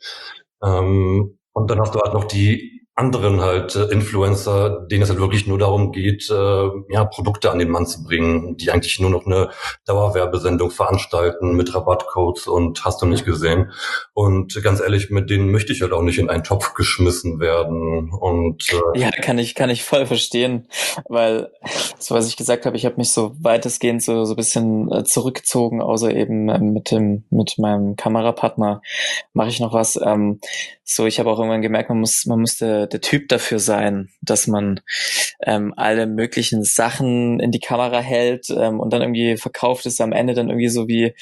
Und dann hast du halt noch die anderen halt Influencer, denen es halt wirklich nur darum geht, Produkte an den Mann zu bringen, die eigentlich nur noch eine Dauerwerbesendung veranstalten mit Rabattcodes und hast du nicht gesehen. Und ganz ehrlich, mit denen möchte ich halt auch nicht in einen Topf geschmissen werden. Und ja, kann ich voll verstehen, weil so was ich gesagt habe, ich habe mich so weitestgehend so ein bisschen zurückgezogen, außer eben mit meinem Kamerapartner mache ich noch was. So, ich habe auch irgendwann gemerkt, man muss der Typ dafür sein, dass man alle möglichen Sachen in die Kamera hält und dann irgendwie verkauft es am Ende dann irgendwie so wie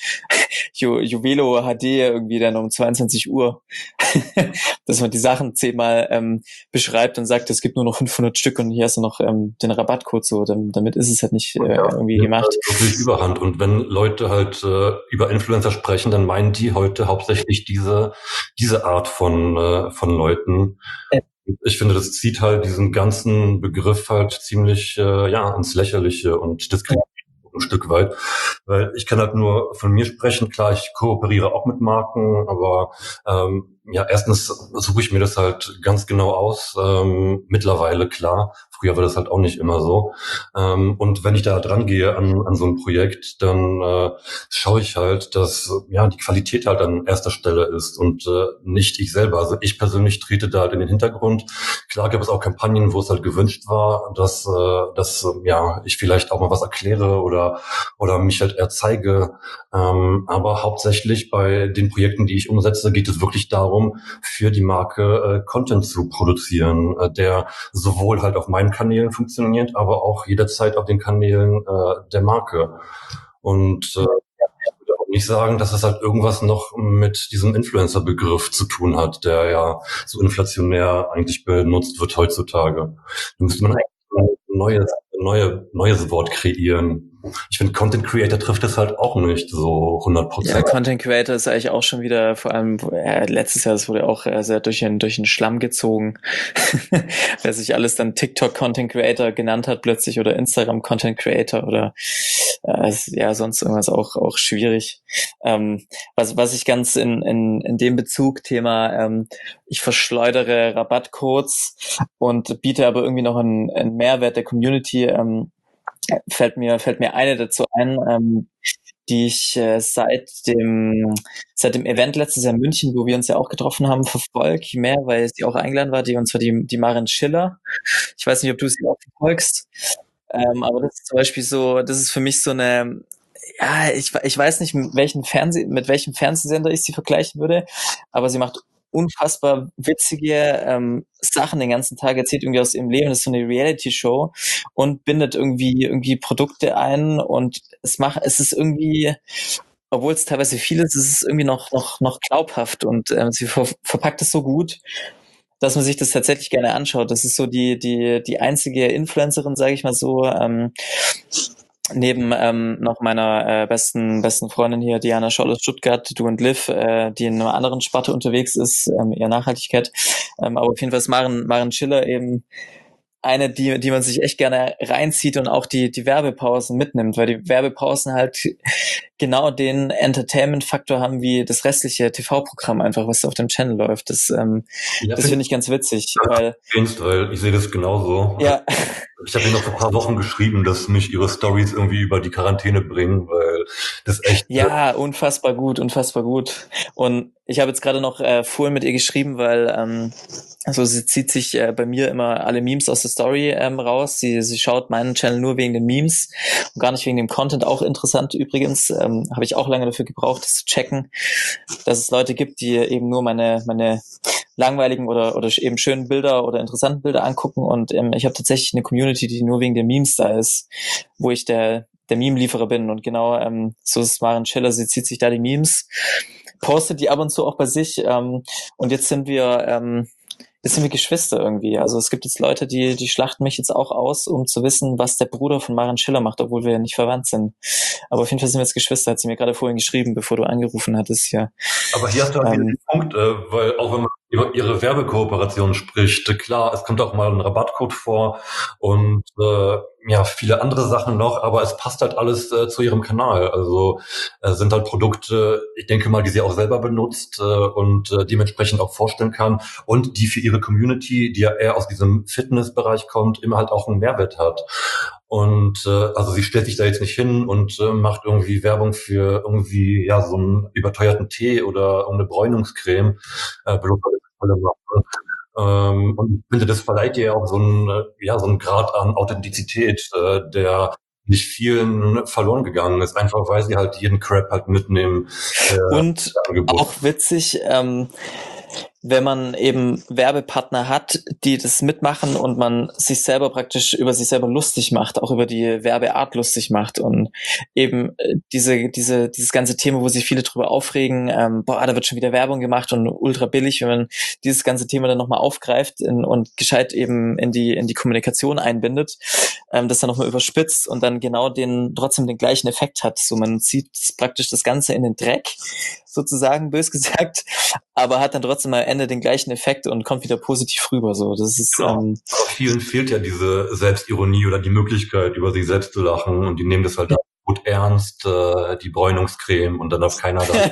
Juvelo HD irgendwie dann um 22 Uhr, dass man die Sachen 10-mal beschreibt und sagt, es gibt nur noch 500 Stück und hier hast du noch den Rabattcode so, damit ist es halt nicht irgendwie gemacht. Halt wirklich Überhand. Und wenn Leute halt über Influencer sprechen, dann meinen die heute hauptsächlich diese Art von Leuten. Ich finde, das zieht halt diesen ganzen Begriff halt ziemlich ins Lächerliche und diskriminiert ein Stück weit, weil ich kann halt nur von mir sprechen. Klar, ich kooperiere auch mit Marken, aber ja, erstens suche ich mir das halt ganz genau aus. Mittlerweile, klar. Früher war das halt auch nicht immer so. Und wenn ich da dran gehe an so ein Projekt, dann schaue ich halt, dass ja die Qualität halt an erster Stelle ist und nicht ich selber. Also ich persönlich trete da halt in den Hintergrund. Klar gab es auch Kampagnen, wo es halt gewünscht war, dass ja ich vielleicht auch mal was erkläre oder mich halt erzeige. Aber hauptsächlich bei den Projekten, die ich umsetze, geht es wirklich darum, für die Marke Content zu produzieren, der sowohl halt auf meinen Kanälen funktioniert, aber auch jederzeit auf den Kanälen der Marke. Und ich würde auch nicht sagen, dass es halt irgendwas noch mit diesem Influencer-Begriff zu tun hat, der ja so inflationär eigentlich benutzt wird heutzutage. Da müsste man eigentlich ein neues Wort kreieren. Ich finde, Content Creator trifft es halt auch nicht so 100%. Ja, Content Creator ist eigentlich auch schon wieder, vor allem letztes Jahr, das wurde auch sehr durch den Schlamm gezogen. Wer sich alles dann TikTok Content Creator genannt hat plötzlich oder Instagram Content Creator oder ja, sonst irgendwas auch schwierig. Was ich ganz in dem Bezug Thema, ich verschleudere Rabattcodes und biete aber irgendwie noch einen Mehrwert der Community, fällt mir eine dazu ein, die ich seit dem Event letztes Jahr in München, wo wir uns ja auch getroffen haben, verfolge mehr, weil sie auch eingeladen war, und zwar die Maren Schiller. Ich weiß nicht, ob du sie auch verfolgst, aber das ist zum Beispiel so, das ist für mich so eine, ja, ich weiß nicht, mit welchem Fernsehsender ich sie vergleichen würde, aber sie macht unfassbar witzige Sachen den ganzen Tag, erzählt irgendwie aus ihrem Leben, das ist so eine Reality-Show und bindet irgendwie Produkte ein und es ist irgendwie, obwohl es teilweise viel ist, es ist irgendwie noch glaubhaft und sie verpackt es so gut, dass man sich das tatsächlich gerne anschaut. Das ist so die einzige Influencerin, sage ich mal so, neben noch meiner besten Freundin hier, Diana Scholl aus Stuttgart, Du und Liv, die in einer anderen Sparte unterwegs ist, eher Nachhaltigkeit. Aber auf jeden Fall ist Maren Schiller eben eine, die man sich echt gerne reinzieht und auch die Werbepausen mitnimmt, weil die Werbepausen halt genau den Entertainment-Faktor haben wie das restliche TV-Programm einfach, was auf dem Channel läuft. Das finde ich ganz witzig, weil ich sehe das genauso. Ja. Ich habe Ihnen noch vor ein paar Wochen geschrieben, dass mich Ihre Stories irgendwie über die Quarantäne bringen, weil das echt... Ja, unfassbar gut. Und ich habe jetzt gerade noch vorhin mit ihr geschrieben, weil also sie zieht sich bei mir immer alle Memes aus der Story raus. Sie schaut meinen Channel nur wegen den Memes und gar nicht wegen dem Content. Auch interessant übrigens, habe ich auch lange dafür gebraucht, das zu checken, dass es Leute gibt, die eben nur meine langweiligen oder eben schönen Bilder oder interessanten Bilder angucken und ich habe tatsächlich eine Community, die nur wegen der Memes da ist, wo ich der Meme-Lieferer bin und genau so ist Maren Schiller, sie zieht sich da die Memes, postet die ab und zu auch bei sich und jetzt sind wir Geschwister irgendwie. Also es gibt jetzt Leute, die schlachten mich jetzt auch aus, um zu wissen, was der Bruder von Maren Schiller macht, obwohl wir nicht verwandt sind. Aber auf jeden Fall sind wir jetzt Geschwister, hat sie mir gerade vorhin geschrieben, bevor du angerufen hattest hier. Aber hier hast du halt den Punkt, weil auch wenn man über ihre Werbekooperation spricht, klar, es kommt auch mal ein Rabattcode vor und ja, viele andere Sachen noch, aber es passt halt alles zu ihrem Kanal. Also sind halt Produkte, ich denke mal, die sie auch selber benutzt und dementsprechend auch vorstellen kann und die für ihre Community, die ja eher aus diesem Fitnessbereich kommt, immer halt auch einen Mehrwert hat. Und also sie stellt sich da jetzt nicht hin und macht irgendwie Werbung für irgendwie ja so einen überteuerten Tee oder eine Bräunungscreme, bloß weil das alle machen. Und ich finde, das verleiht ihr auch so einen Grad an Authentizität, der nicht vielen verloren gegangen ist, einfach weil sie halt jeden Crap halt mitnehmen. Und auch witzig, wenn man eben Werbepartner hat, die das mitmachen und man sich selber praktisch über sich selber lustig macht, auch über die Werbeart lustig macht und eben dieses ganze Thema, wo sich viele drüber aufregen, da wird schon wieder Werbung gemacht und ultra billig, wenn man dieses ganze Thema dann nochmal aufgreift und gescheit eben in die Kommunikation einbindet, das dann nochmal überspitzt und dann genau trotzdem den gleichen Effekt hat. So, man zieht praktisch das Ganze in den Dreck, sozusagen, bös gesagt, aber hat dann trotzdem am Ende den gleichen Effekt und kommt wieder positiv rüber. So, das ist aber vielen fehlt ja diese Selbstironie oder die Möglichkeit, über sich selbst zu lachen und die nehmen das halt ernst, die Bräunungscreme und dann darf keiner da.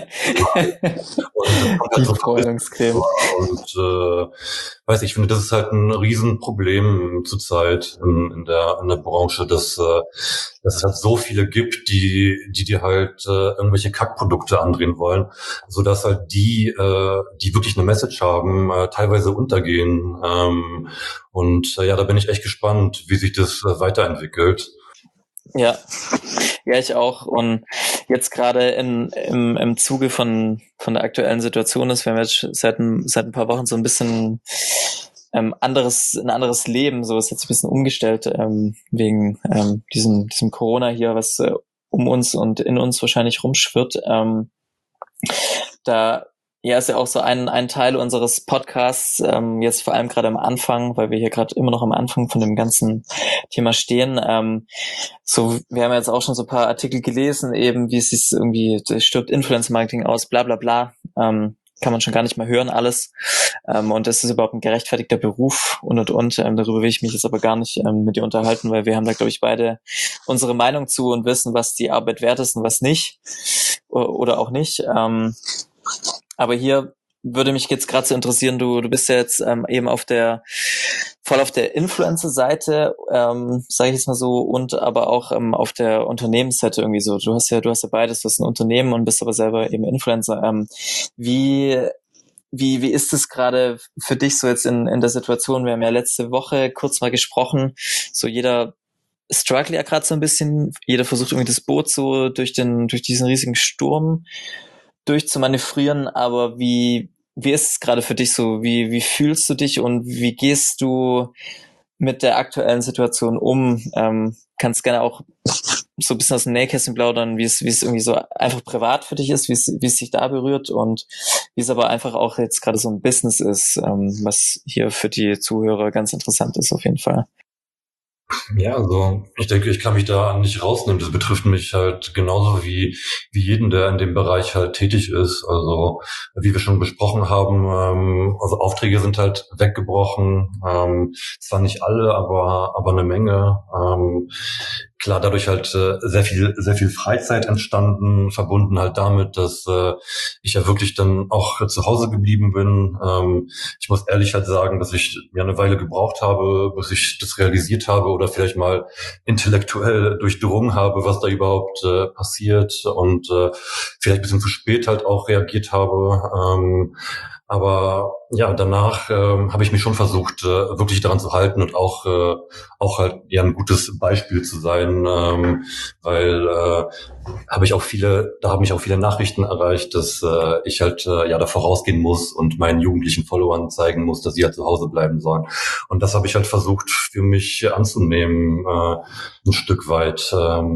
Die Bräunungscreme. Und weiß ich finde, das ist halt ein Riesenproblem zurzeit in der Branche, dass es halt so viele gibt, die dir halt irgendwelche Kackprodukte andrehen wollen, so dass halt die wirklich eine Message haben, teilweise untergehen. Ja, da bin ich echt gespannt, wie sich das weiterentwickelt. Ja, ich auch. Und jetzt gerade im Zuge von der aktuellen Situation ist, wir haben jetzt seit ein paar Wochen so ein bisschen ein anderes Leben, so ist jetzt ein bisschen umgestellt, wegen diesem Corona hier, was um uns und in uns wahrscheinlich rumschwirrt. Da ist ja auch so ein Teil unseres Podcasts, jetzt vor allem gerade am Anfang, weil wir hier gerade immer noch am Anfang von dem ganzen Thema stehen. Wir haben jetzt auch schon so ein paar Artikel gelesen, eben wie es sich irgendwie, stirbt Influencer-Marketing aus, bla bla bla. Kann man schon gar nicht mehr hören alles. Und das ist überhaupt ein gerechtfertigter Beruf und. Darüber will ich mich jetzt aber gar nicht mit dir unterhalten, weil wir haben da, glaube ich, beide unsere Meinung zu und wissen, was die Arbeit wert ist und was nicht. Oder auch nicht. Aber hier würde mich jetzt gerade so interessieren, du bist ja jetzt eben voll auf der Influencer-Seite, sage ich jetzt mal so, und aber auch auf der Unternehmensseite irgendwie so. Du hast ja beides, du hast ein Unternehmen und bist aber selber eben Influencer. Wie ist es gerade für dich so jetzt in der Situation? Wir haben ja letzte Woche kurz mal gesprochen, so jeder struggle ja gerade so ein bisschen, jeder versucht irgendwie das Boot so durch diesen riesigen Sturm durchzumanövrieren, aber wie ist es gerade für dich so? Wie fühlst du dich und wie gehst du mit der aktuellen Situation um? Kannst gerne auch so ein bisschen aus dem Nähkästchen plaudern, wie es irgendwie so einfach privat für dich ist, wie es dich da berührt und wie es aber einfach auch jetzt gerade so ein Business ist, was hier für die Zuhörer ganz interessant ist auf jeden Fall. Ja, also ich denke, ich kann mich da nicht rausnehmen. Das betrifft mich halt genauso wie jeden, der in dem Bereich halt tätig ist. Also wie wir schon besprochen haben, also Aufträge sind halt weggebrochen. Zwar nicht alle, aber eine Menge. Klar, dadurch halt sehr viel Freizeit entstanden, verbunden halt damit, dass ich ja wirklich dann auch zu Hause geblieben bin. Ich muss ehrlich halt sagen, dass ich ja eine Weile gebraucht habe, bis ich das realisiert habe oder vielleicht mal intellektuell durchdrungen habe, was da überhaupt passiert und vielleicht ein bisschen zu spät halt auch reagiert habe. Aber ja, danach habe ich mich schon versucht, wirklich daran zu halten und auch halt ja ein gutes Beispiel zu sein, weil da haben mich auch viele Nachrichten erreicht, dass ich halt da vorausgehen muss und meinen jugendlichen Followern zeigen muss, dass sie halt zu Hause bleiben sollen. Und das habe ich halt versucht für mich anzunehmen, ein Stück weit.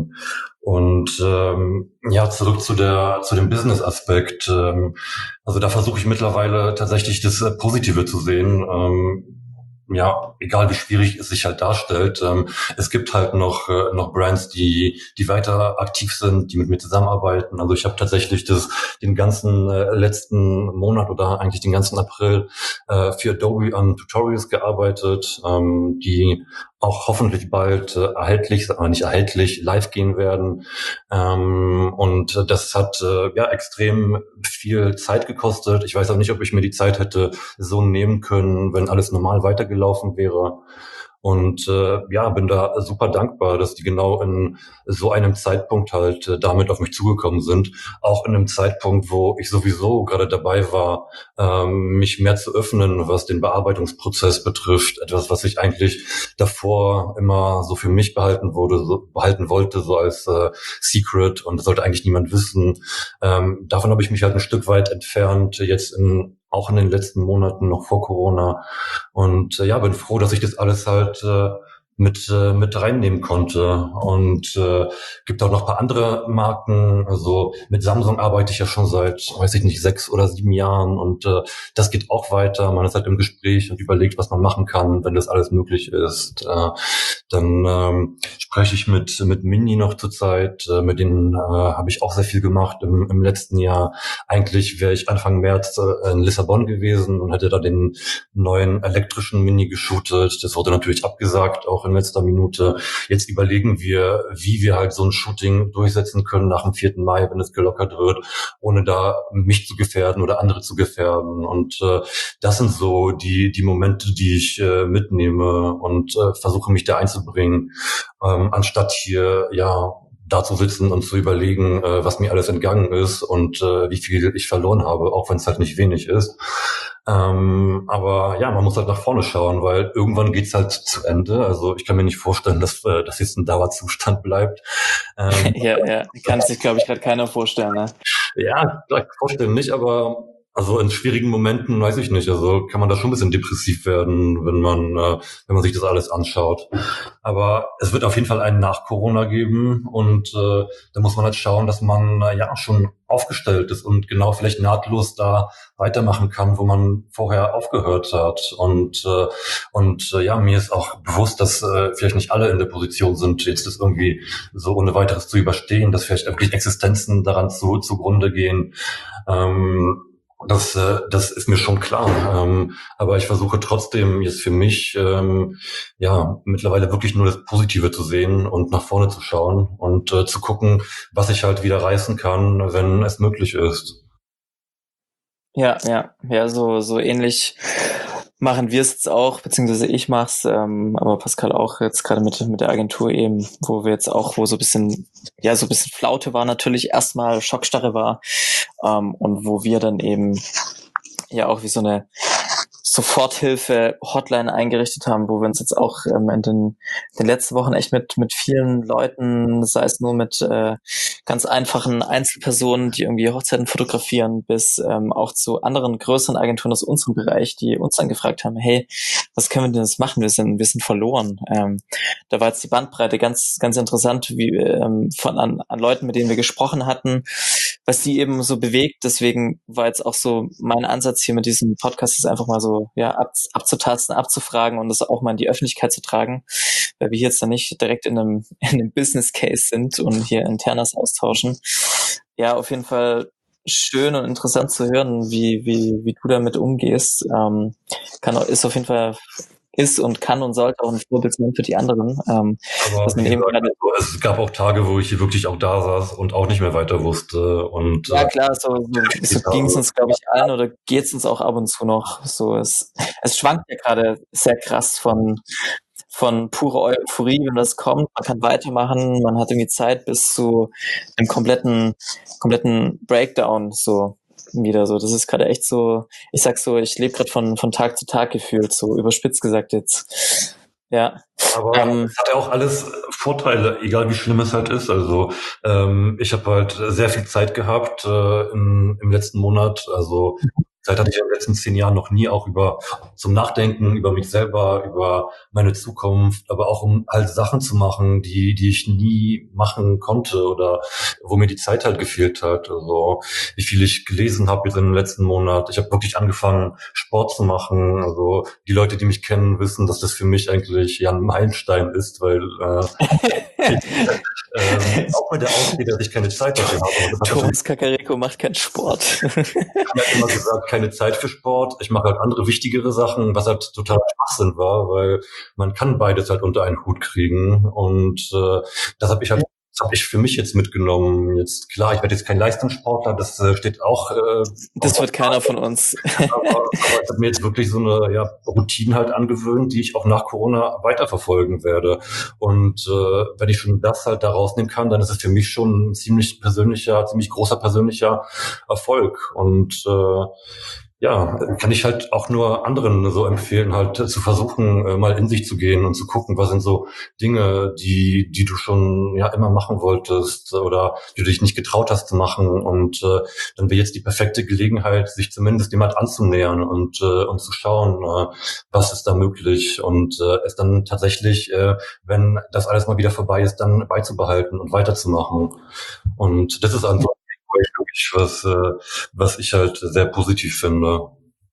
Zurück zu dem Business-Aspekt. Also da versuche ich mittlerweile tatsächlich das Positive zu sehen. Egal wie schwierig es sich halt darstellt. Es gibt halt noch Brands, die weiter aktiv sind, die mit mir zusammenarbeiten. Also ich habe tatsächlich den ganzen letzten Monat oder eigentlich den ganzen April für Adobe an Tutorials gearbeitet, die auch hoffentlich bald live gehen werden. Und das hat extrem viel Zeit gekostet. Ich weiß auch nicht, ob ich mir die Zeit hätte so nehmen können, wenn alles normal weitergelaufen wäre. Und bin da super dankbar, dass die genau in so einem Zeitpunkt halt damit auf mich zugekommen sind. Auch in einem Zeitpunkt, wo ich sowieso gerade dabei war, mich mehr zu öffnen, was den Bearbeitungsprozess betrifft. Etwas, was ich eigentlich davor immer so für mich behalten wollte, so als Secret, und das sollte eigentlich niemand wissen. Davon habe ich mich halt ein Stück weit entfernt, jetzt auch in den letzten Monaten noch vor Corona. Und bin froh, dass ich das alles halt mit reinnehmen konnte. Und gibt auch noch ein paar andere Marken. Also mit Samsung arbeite ich ja schon seit, 6 oder 7 Jahren, und das geht auch weiter. Man ist halt im Gespräch und überlegt, was man machen kann, wenn das alles möglich ist. Dann spreche ich mit Mini noch zurzeit. Mit denen habe ich auch sehr viel gemacht im letzten Jahr. Eigentlich wäre ich Anfang März in Lissabon gewesen und hätte da den neuen elektrischen Mini geshootet. Das wurde natürlich abgesagt, auch in letzter Minute. Jetzt überlegen wir, wie wir halt so ein Shooting durchsetzen können nach dem 4. Mai, wenn es gelockert wird, ohne da mich zu gefährden oder andere zu gefährden. Und das sind so die Momente, die ich mitnehme und versuche mich da einzubringen, anstatt hier da zu sitzen und zu überlegen, was mir alles entgangen ist und wie viel ich verloren habe, auch wenn es halt nicht wenig ist. Aber ja, man muss halt nach vorne schauen, weil irgendwann geht's halt zu Ende. Also ich kann mir nicht vorstellen, dass das jetzt ein Dauerzustand bleibt. Ja, kann sich, glaube ich, gerade keiner vorstellen, ne? Ja, vielleicht vorstellen nicht, aber also in schwierigen Momenten weiß ich nicht. Also kann man da schon ein bisschen depressiv werden, wenn man sich das alles anschaut. Aber es wird auf jeden Fall einen nach Corona geben und da muss man halt schauen, dass man schon aufgestellt ist und genau vielleicht nahtlos da weitermachen kann, wo man vorher aufgehört hat. Und mir ist auch bewusst, dass vielleicht nicht alle in der Position sind, jetzt das irgendwie so ohne weiteres zu überstehen, dass vielleicht wirklich Existenzen daran zugrunde gehen. Das ist mir schon klar. Aber ich versuche trotzdem jetzt für mich, mittlerweile wirklich nur das Positive zu sehen und nach vorne zu schauen und zu gucken, was ich halt wieder reißen kann, wenn es möglich ist. Ja, so ähnlich machen wir es jetzt auch, beziehungsweise ich mach's, aber Pascal auch jetzt gerade mit der Agentur eben, wo wir jetzt auch, wo so ein bisschen Flaute war natürlich, erstmal Schockstarre war, und wo wir dann eben ja auch wie so eine Soforthilfe-Hotline eingerichtet haben, wo wir uns jetzt auch in den letzten Wochen echt mit vielen Leuten, sei es nur mit ganz einfachen Einzelpersonen, die irgendwie Hochzeiten fotografieren, bis auch zu anderen größeren Agenturen aus unserem Bereich, die uns dann gefragt haben, hey, was können wir denn jetzt machen? Wir sind verloren. Da war jetzt die Bandbreite ganz, ganz interessant, wie an Leuten, mit denen wir gesprochen hatten, was die eben so bewegt. Deswegen war jetzt auch so mein Ansatz hier mit diesem Podcast, ist einfach mal so abzutasten, abzufragen und das auch mal in die Öffentlichkeit zu tragen, weil wir hier jetzt dann nicht direkt in einem Business Case sind und hier internes austauschen. Ja, auf jeden Fall schön und interessant zu hören, wie du damit umgehst. Ist auf jeden Fall und kann und sollte auch ein Vorbild sein für die anderen. Aber wie gesagt, es gab auch Tage, wo ich wirklich auch da saß und auch nicht mehr weiter wusste. Und ja klar, so ging es uns, glaube ich, allen oder geht es uns auch ab und zu noch. So es schwankt ja gerade sehr krass von purer Euphorie, wenn das kommt. Man kann weitermachen, man hat irgendwie Zeit bis zu einem kompletten Breakdown so wieder so. Das ist gerade echt so, ich sag so, ich lebe gerade von Tag zu Tag gefühlt, so überspitzt gesagt jetzt. Ja. Aber es hat ja auch alles Vorteile, egal wie schlimm es halt ist. Also ich habe halt sehr viel Zeit gehabt im letzten Monat. Also Zeit hatte ich in den letzten 10 Jahren noch nie, auch zum Nachdenken über mich selber, über meine Zukunft, aber auch um halt Sachen zu machen, die ich nie machen konnte oder wo mir die Zeit halt gefehlt hat. Also wie viel ich gelesen habe jetzt im letzten Monat. Ich habe wirklich angefangen, Sport zu machen. Also die Leute, die mich kennen, wissen, dass das für mich eigentlich ja ein Meilenstein ist, weil auch mit der Ausrede, dass ich keine Zeit dafür habe. Thomas Kakareko macht keinen Sport. Ich habe immer gesagt, keine Zeit für Sport. Ich mache halt andere wichtigere Sachen, was halt total Schwachsinn war, weil man kann beides halt unter einen Hut kriegen. Und das habe ich für mich jetzt mitgenommen. Jetzt klar, ich werde jetzt kein Leistungssportler, das steht auch. Das wird keiner von uns. aber ich habe mir jetzt wirklich so eine Routine halt angewöhnt, die ich auch nach Corona weiterverfolgen werde. Und wenn ich schon das halt da rausnehmen kann, dann ist es für mich schon ein ziemlich großer persönlicher Erfolg. Und kann ich halt auch nur anderen so empfehlen, halt zu versuchen, mal in sich zu gehen und zu gucken, was sind so Dinge, die du schon immer machen wolltest oder die du dich nicht getraut hast zu machen. Und dann wäre jetzt die perfekte Gelegenheit, sich zumindest dem halt anzunähern und zu schauen, was ist da möglich und es dann tatsächlich, wenn das alles mal wieder vorbei ist, dann beizubehalten und weiterzumachen. Und das ist einfach was ich halt sehr positiv finde.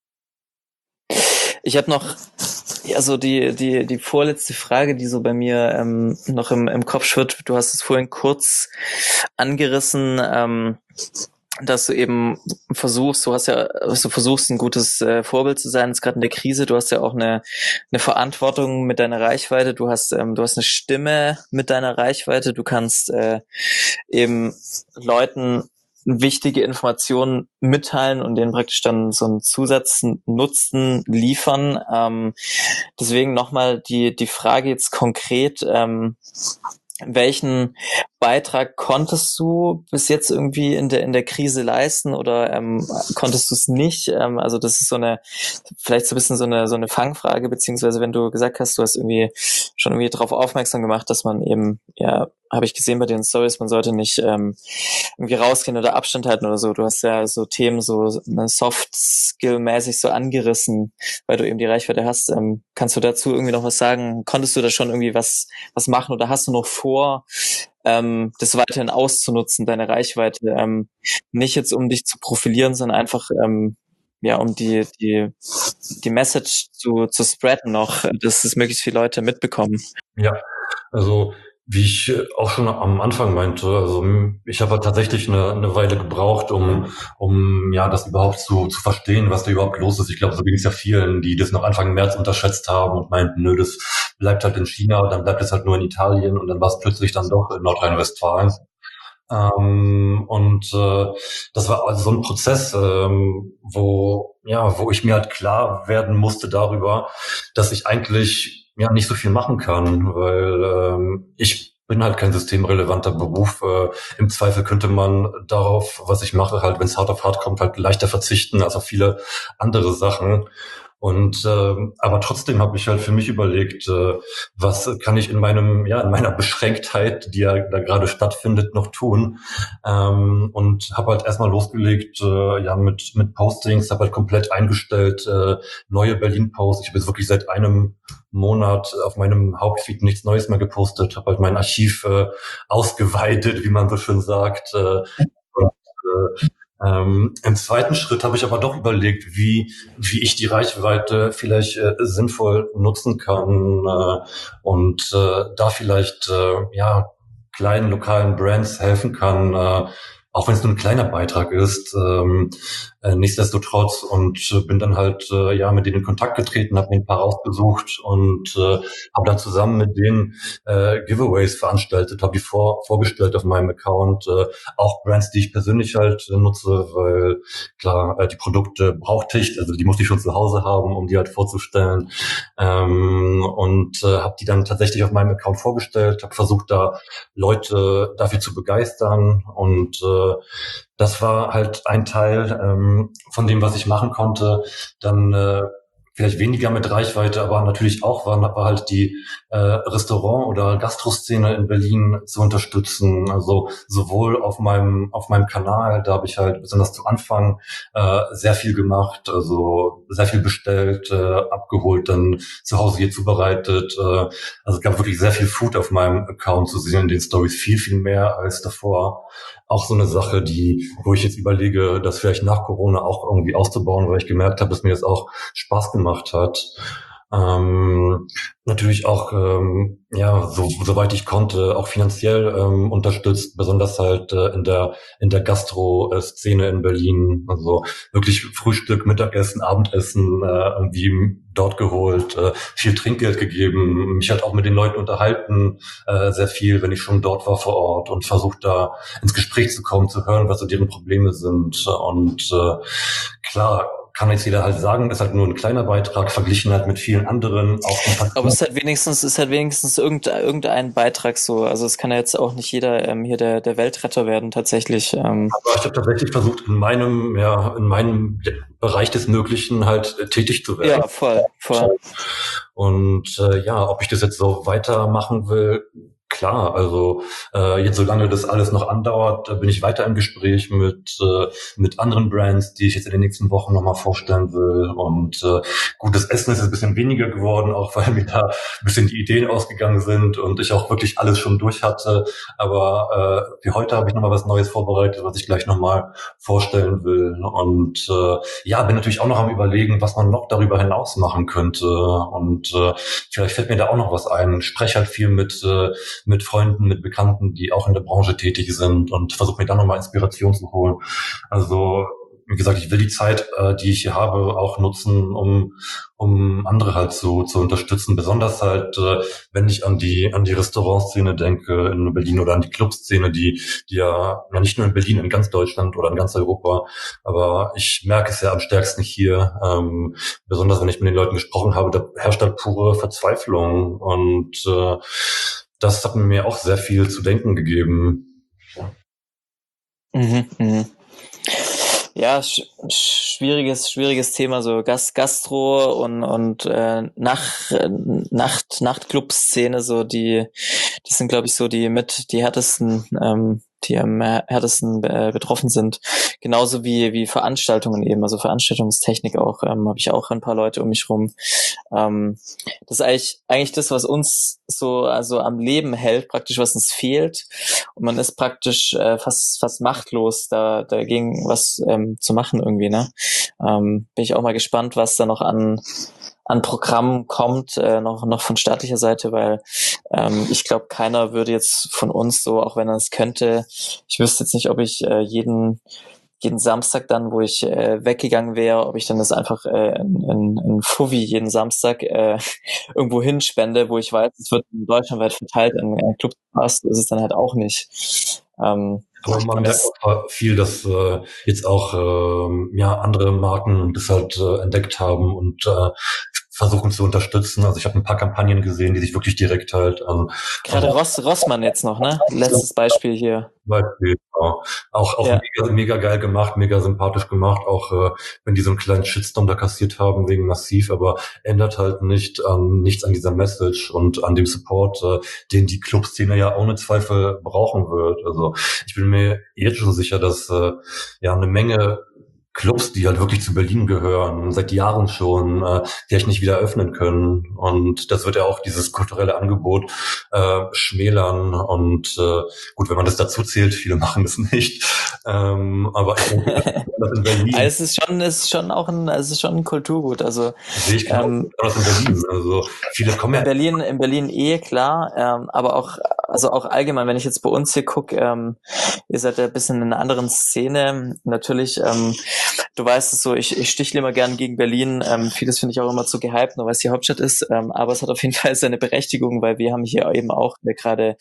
Ich habe noch so die vorletzte Frage, die so bei mir noch im Kopf schwirrt. Du hast es vorhin kurz angerissen, dass du eben versuchst, du versuchst ein gutes Vorbild zu sein, jetzt gerade in der Krise. Du hast ja auch eine Verantwortung mit deiner Reichweite. Du hast eine Stimme mit deiner Reichweite. Du kannst eben Leuten wichtige Informationen mitteilen und denen praktisch dann so einen Zusatznutzen liefern. Deswegen nochmal die Frage jetzt konkret, welchen Beitrag konntest du bis jetzt irgendwie in der Krise leisten oder konntest du es nicht? Also das ist vielleicht so ein bisschen so eine Fangfrage, beziehungsweise wenn du gesagt hast, du hast schon irgendwie darauf aufmerksam gemacht, dass man eben, ja, habe ich gesehen bei den Stories, man sollte nicht irgendwie rausgehen oder Abstand halten oder so. Du hast ja so Themen so Soft-Skill-mäßig so angerissen, weil du eben die Reichweite hast. Kannst du dazu irgendwie noch was sagen? Konntest du da schon irgendwie was machen oder hast du noch vor, das weiterhin auszunutzen, deine Reichweite, nicht jetzt um dich zu profilieren, sondern einfach ja, um die Message zu spreaden noch, dass es möglichst viele Leute mitbekommen. Ja, also wie ich auch schon am Anfang meinte, also ich habe halt tatsächlich eine Weile gebraucht, um ja das überhaupt zu verstehen, was da überhaupt los ist. Ich glaube, so ging es ja vielen, die das noch Anfang März unterschätzt haben und meinten, nö, das bleibt halt in China, dann bleibt es halt nur in Italien und dann war es plötzlich dann doch in Nordrhein-Westfalen. Das war also so ein Prozess, wo ich mir halt klar werden musste darüber, dass ich eigentlich ja nicht so viel machen kann, weil ich bin halt kein systemrelevanter Beruf. Im Zweifel könnte man darauf, was ich mache, halt, wenn es hart auf hart kommt, halt leichter verzichten als auf viele andere Sachen. Und aber trotzdem habe ich halt für mich überlegt, was kann ich in meiner Beschränktheit, die ja da gerade stattfindet, noch tun. Und habe halt erstmal losgelegt, mit Postings, habe halt komplett eingestellt, neue Berlin-Posts. Ich habe jetzt wirklich seit einem Monat auf meinem Hauptfeed nichts Neues mehr gepostet, habe halt mein Archiv ausgeweitet, wie man so schön sagt. Im zweiten Schritt habe ich aber doch überlegt, wie ich die Reichweite vielleicht sinnvoll nutzen kann da vielleicht kleinen lokalen Brands helfen kann, auch wenn es nur ein kleiner Beitrag ist. Nichtsdestotrotz bin dann halt mit denen in Kontakt getreten, habe mir ein paar rausgesucht und habe dann zusammen mit denen Giveaways veranstaltet, habe die vorgestellt auf meinem Account, auch Brands, die ich persönlich halt nutze, weil klar, die Produkte brauchte ich, also die musste ich schon zu Hause haben, um die halt vorzustellen, habe die dann tatsächlich auf meinem Account vorgestellt, habe versucht, da Leute dafür zu begeistern und das war halt ein Teil von dem, was ich machen konnte. Dann vielleicht weniger mit Reichweite, aber natürlich auch war halt die Restaurant- oder Gastroszene in Berlin zu unterstützen. Also sowohl auf meinem Kanal, da habe ich halt besonders zu Anfang sehr viel gemacht, also sehr viel bestellt, abgeholt, dann zu Hause hier zubereitet. Also es gab wirklich sehr viel Food auf meinem Account zu sehen in den Stories, viel, viel mehr als davor. Auch so eine Sache, wo ich jetzt überlege, das vielleicht nach Corona auch irgendwie auszubauen, weil ich gemerkt habe, dass mir das auch Spaß gemacht hat. Natürlich auch, soweit ich konnte, auch finanziell unterstützt, besonders halt in der Gastro-Szene in Berlin. Also wirklich Frühstück, Mittagessen, Abendessen irgendwie dort geholt, viel Trinkgeld gegeben, mich halt auch mit den Leuten unterhalten, sehr viel, wenn ich schon dort war vor Ort und versucht da ins Gespräch zu kommen, zu hören, was so deren Probleme sind. Und klar, kann jetzt jeder halt sagen, ist halt nur ein kleiner Beitrag verglichen halt mit vielen anderen. Aber es ist halt wenigstens irgendein Beitrag so. Also es kann ja jetzt auch nicht jeder hier der Weltretter werden tatsächlich. Aber ich habe tatsächlich versucht, in meinem Bereich des Möglichen halt tätig zu werden. Ja, voll. Und ob ich das jetzt so weitermachen will, klar, also jetzt solange das alles noch andauert, bin ich weiter im Gespräch mit anderen Brands, die ich jetzt in den nächsten Wochen nochmal vorstellen will. Und gutes Essen ist ein bisschen weniger geworden, auch weil mir da ein bisschen die Ideen ausgegangen sind und ich auch wirklich alles schon durch hatte. Aber für heute habe ich nochmal was Neues vorbereitet, was ich gleich nochmal vorstellen will. Und bin natürlich auch noch am Überlegen, was man noch darüber hinaus machen könnte. Und vielleicht fällt mir da auch noch was ein. Ich spreche halt viel mit Freunden, mit Bekannten, die auch in der Branche tätig sind und versuche mir dann nochmal Inspiration zu holen. Also wie gesagt, ich will die Zeit, die ich hier habe, auch nutzen, um andere halt zu unterstützen. Besonders halt, wenn ich an die Restaurantszene denke in Berlin oder an die Clubszene, die ja nicht nur in Berlin, in ganz Deutschland oder in ganz Europa, aber ich merke es ja am stärksten hier, besonders wenn ich mit den Leuten gesprochen habe, da herrscht halt pure Verzweiflung und das hat mir auch sehr viel zu denken gegeben. Mhm, mhm. Ja, schwieriges Thema, so Gastro und Nachtclub-Szene, so die sind, glaube ich, so die härtesten, die am härtesten betroffen sind. Genauso wie Veranstaltungen eben, also Veranstaltungstechnik auch, habe ich auch ein paar Leute um mich rum. Das ist eigentlich das, was uns so also am Leben hält, praktisch was uns fehlt. Und man ist praktisch fast machtlos, dagegen was zu machen irgendwie, ne? Bin ich auch mal gespannt, was da noch an Programmen kommt, noch von staatlicher Seite, weil ich glaube, keiner würde jetzt von uns so, auch wenn er es könnte, ich wüsste jetzt nicht, ob ich jeden Samstag dann, wo ich weggegangen wäre, ob ich dann das einfach in Fuffi jeden Samstag irgendwo hinspende, wo ich weiß, es wird deutschlandweit verteilt an Clubs, so ist es dann halt auch nicht. Aber man merkt auch viel, dass jetzt auch andere Marken das halt entdeckt haben und versuchen zu unterstützen. Also ich habe ein paar Kampagnen gesehen, die sich wirklich direkt halt an gerade Rossmann jetzt noch, ne? Letztes Beispiel hier. Beispiel, genau. Auch Ja. mega geil gemacht, mega sympathisch gemacht, auch wenn die so einen kleinen Shitstorm da kassiert haben wegen Massiv, aber ändert halt nichts an dieser Message und an dem Support, den die Clubszene ja ohne Zweifel brauchen wird. Also ich bin mir jetzt schon sicher, dass eine Menge Clubs, die halt wirklich zu Berlin gehören, seit Jahren schon, vielleicht nicht wieder öffnen können. Und das wird ja auch dieses kulturelle Angebot schmälern. Und gut, wenn man das dazu zählt, viele machen es nicht. Aber ich denke, das in Berlin. Es ist schon ein Kulturgut. Also Sehe ich genau, das in Berlin. Also viele kommen ja. In Berlin klar, aber auch allgemein, wenn ich jetzt bei uns hier gucke, ihr seid ja ein bisschen in einer anderen Szene. Natürlich, du weißt es so, ich stichle immer gern gegen Berlin. Vieles finde ich auch immer zu gehypt, nur weil es die Hauptstadt ist. Aber es hat auf jeden Fall seine Berechtigung, weil wir haben hier eben auch gerade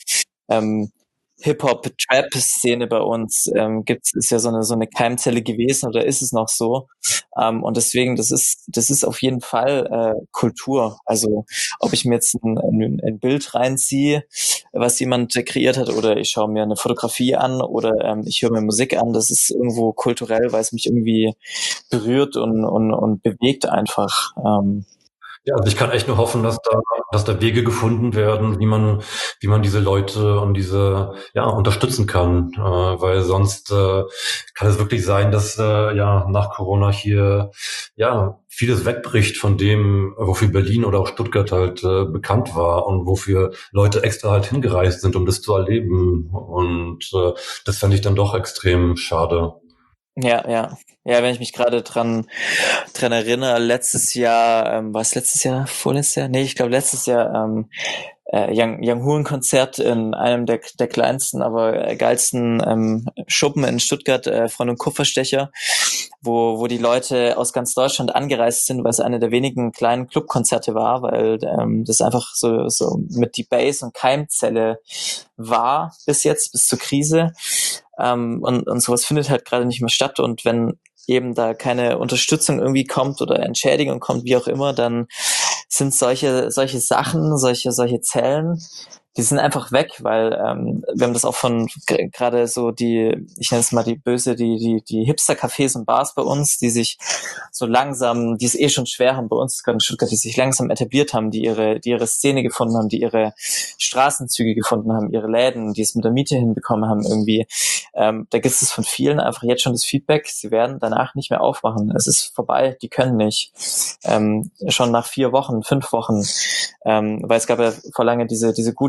Hip-Hop-Trap-Szene bei uns ist ja so eine Keimzelle gewesen oder ist es noch so. Und deswegen, das ist auf jeden Fall Kultur. Also ob ich mir jetzt ein Bild reinziehe, was jemand kreiert hat, oder ich schaue mir eine Fotografie an oder ich höre mir Musik an, das ist irgendwo kulturell, weil es mich irgendwie berührt und bewegt einfach. Ja, also ich kann echt nur hoffen, dass da Wege gefunden werden, wie man diese Leute und diese unterstützen kann, weil sonst kann es wirklich sein, dass nach Corona hier vieles wegbricht von dem, wofür Berlin oder auch Stuttgart halt bekannt war und wofür Leute extra halt hingereist sind, um das zu erleben. Und das fände ich dann doch extrem schade. Ja, wenn ich mich gerade dran erinnere, letztes Jahr, war es letztes Jahr, vorletztes Jahr? Nee, ich glaube letztes Jahr, Young Horn Konzert in einem der kleinsten, aber geilsten Schuppen in Stuttgart, Freund und Kupferstecher, wo die Leute aus ganz Deutschland angereist sind, weil es eine der wenigen kleinen Clubkonzerte war, weil das einfach so mit die Base und Keimzelle war bis zur Krise. Und sowas findet halt gerade nicht mehr statt. Und wenn eben da keine Unterstützung irgendwie kommt oder Entschädigung kommt, wie auch immer, dann sind solche Sachen, solche Zellen, die sind einfach weg, weil wir haben das auch von gerade so ich nenne es mal die Hipster-Cafés und Bars bei uns, die sich so langsam, die es schon schwer haben bei uns gerade in Stuttgart, die sich langsam etabliert haben, die ihre Szene gefunden haben, die ihre Straßenzüge gefunden haben, ihre Läden, die es mit der Miete hinbekommen haben irgendwie. Da gibt es von vielen einfach jetzt schon das Feedback, sie werden danach nicht mehr aufmachen. Es ist vorbei, die können nicht. Schon nach 4 Wochen, 5 Wochen, weil es gab ja vor lange diese Gutscheine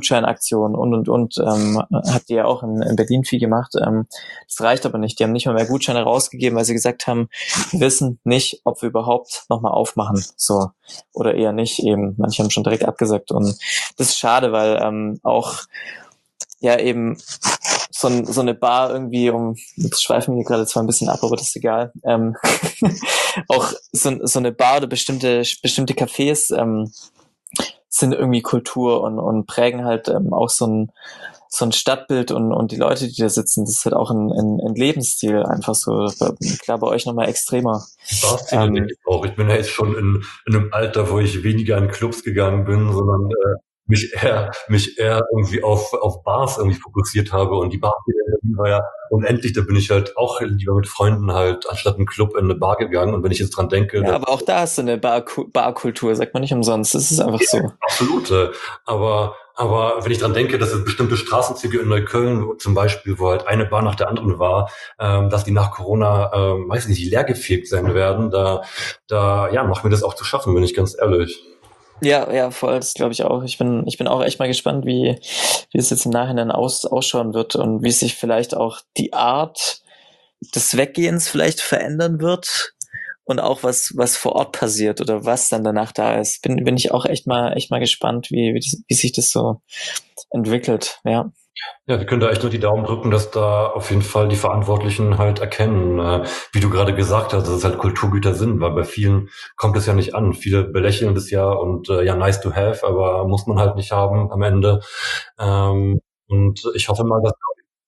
Gutscheinaktionen und habt ihr ja auch in Berlin viel gemacht. Das reicht aber nicht. Die haben nicht mal mehr Gutscheine rausgegeben, weil sie gesagt haben, wir wissen nicht, ob wir überhaupt nochmal aufmachen. So. Oder eher nicht eben. Manche haben schon direkt abgesagt. Und das ist schade, weil auch ja eben so eine Bar irgendwie, jetzt schweifen wir hier gerade zwar ein bisschen ab, aber das ist egal, auch so eine Bar oder bestimmte Cafés sind irgendwie Kultur und prägen halt auch so ein Stadtbild und die Leute, die da sitzen, das ist halt auch ein Lebensstil einfach so, klar bei euch nochmal extremer. Barszene denke ich auch. Ich bin ja jetzt schon in einem Alter, wo ich weniger in Clubs gegangen bin, sondern mich eher irgendwie auf Bars irgendwie fokussiert habe. Und die Barszene in Berlin war ja unendlich. Da bin ich halt auch lieber mit Freunden halt anstatt einen Club in eine Bar gegangen. Und wenn ich jetzt dran denke, Ja, aber auch da hast du eine Barkultur, sagt man nicht umsonst. Das ist einfach so. absolut. Aber wenn ich dran denke, dass es bestimmte Straßenzüge in Neukölln zum Beispiel, wo halt eine Bar nach der anderen war, dass die nach Corona, weiß nicht, leergefegt sein werden, da ja, macht mir das auch zu schaffen, bin ich ganz ehrlich. Ja, voll, das glaube ich auch. Ich bin auch echt mal gespannt, wie es jetzt im Nachhinein ausschauen wird und wie sich vielleicht auch die Art des Weggehens vielleicht verändern wird und auch was vor Ort passiert oder was dann danach da ist. Bin ich auch echt mal gespannt, wie sich das so entwickelt, ja. Ja, wir können da echt nur die Daumen drücken, dass da auf jeden Fall die Verantwortlichen halt erkennen, wie du gerade gesagt hast, dass es halt Kulturgüter sind, weil bei vielen kommt es ja nicht an. Viele belächeln das ja und ja, nice to have, aber muss man halt nicht haben am Ende. Und ich hoffe mal, dass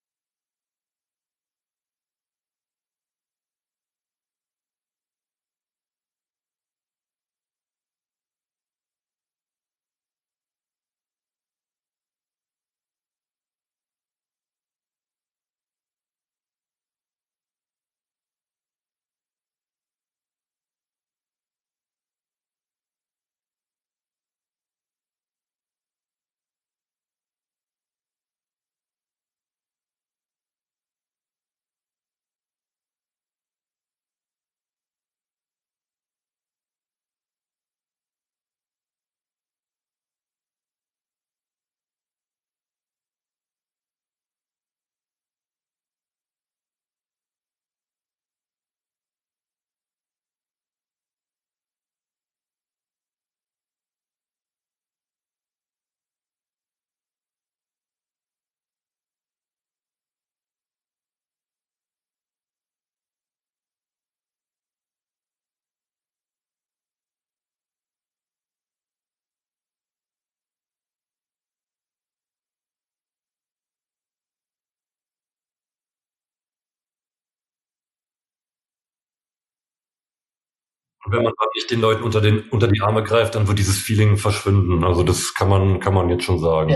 wenn man dann nicht den Leuten unter die Arme greift, dann wird dieses Feeling verschwinden. Also das kann man jetzt schon sagen.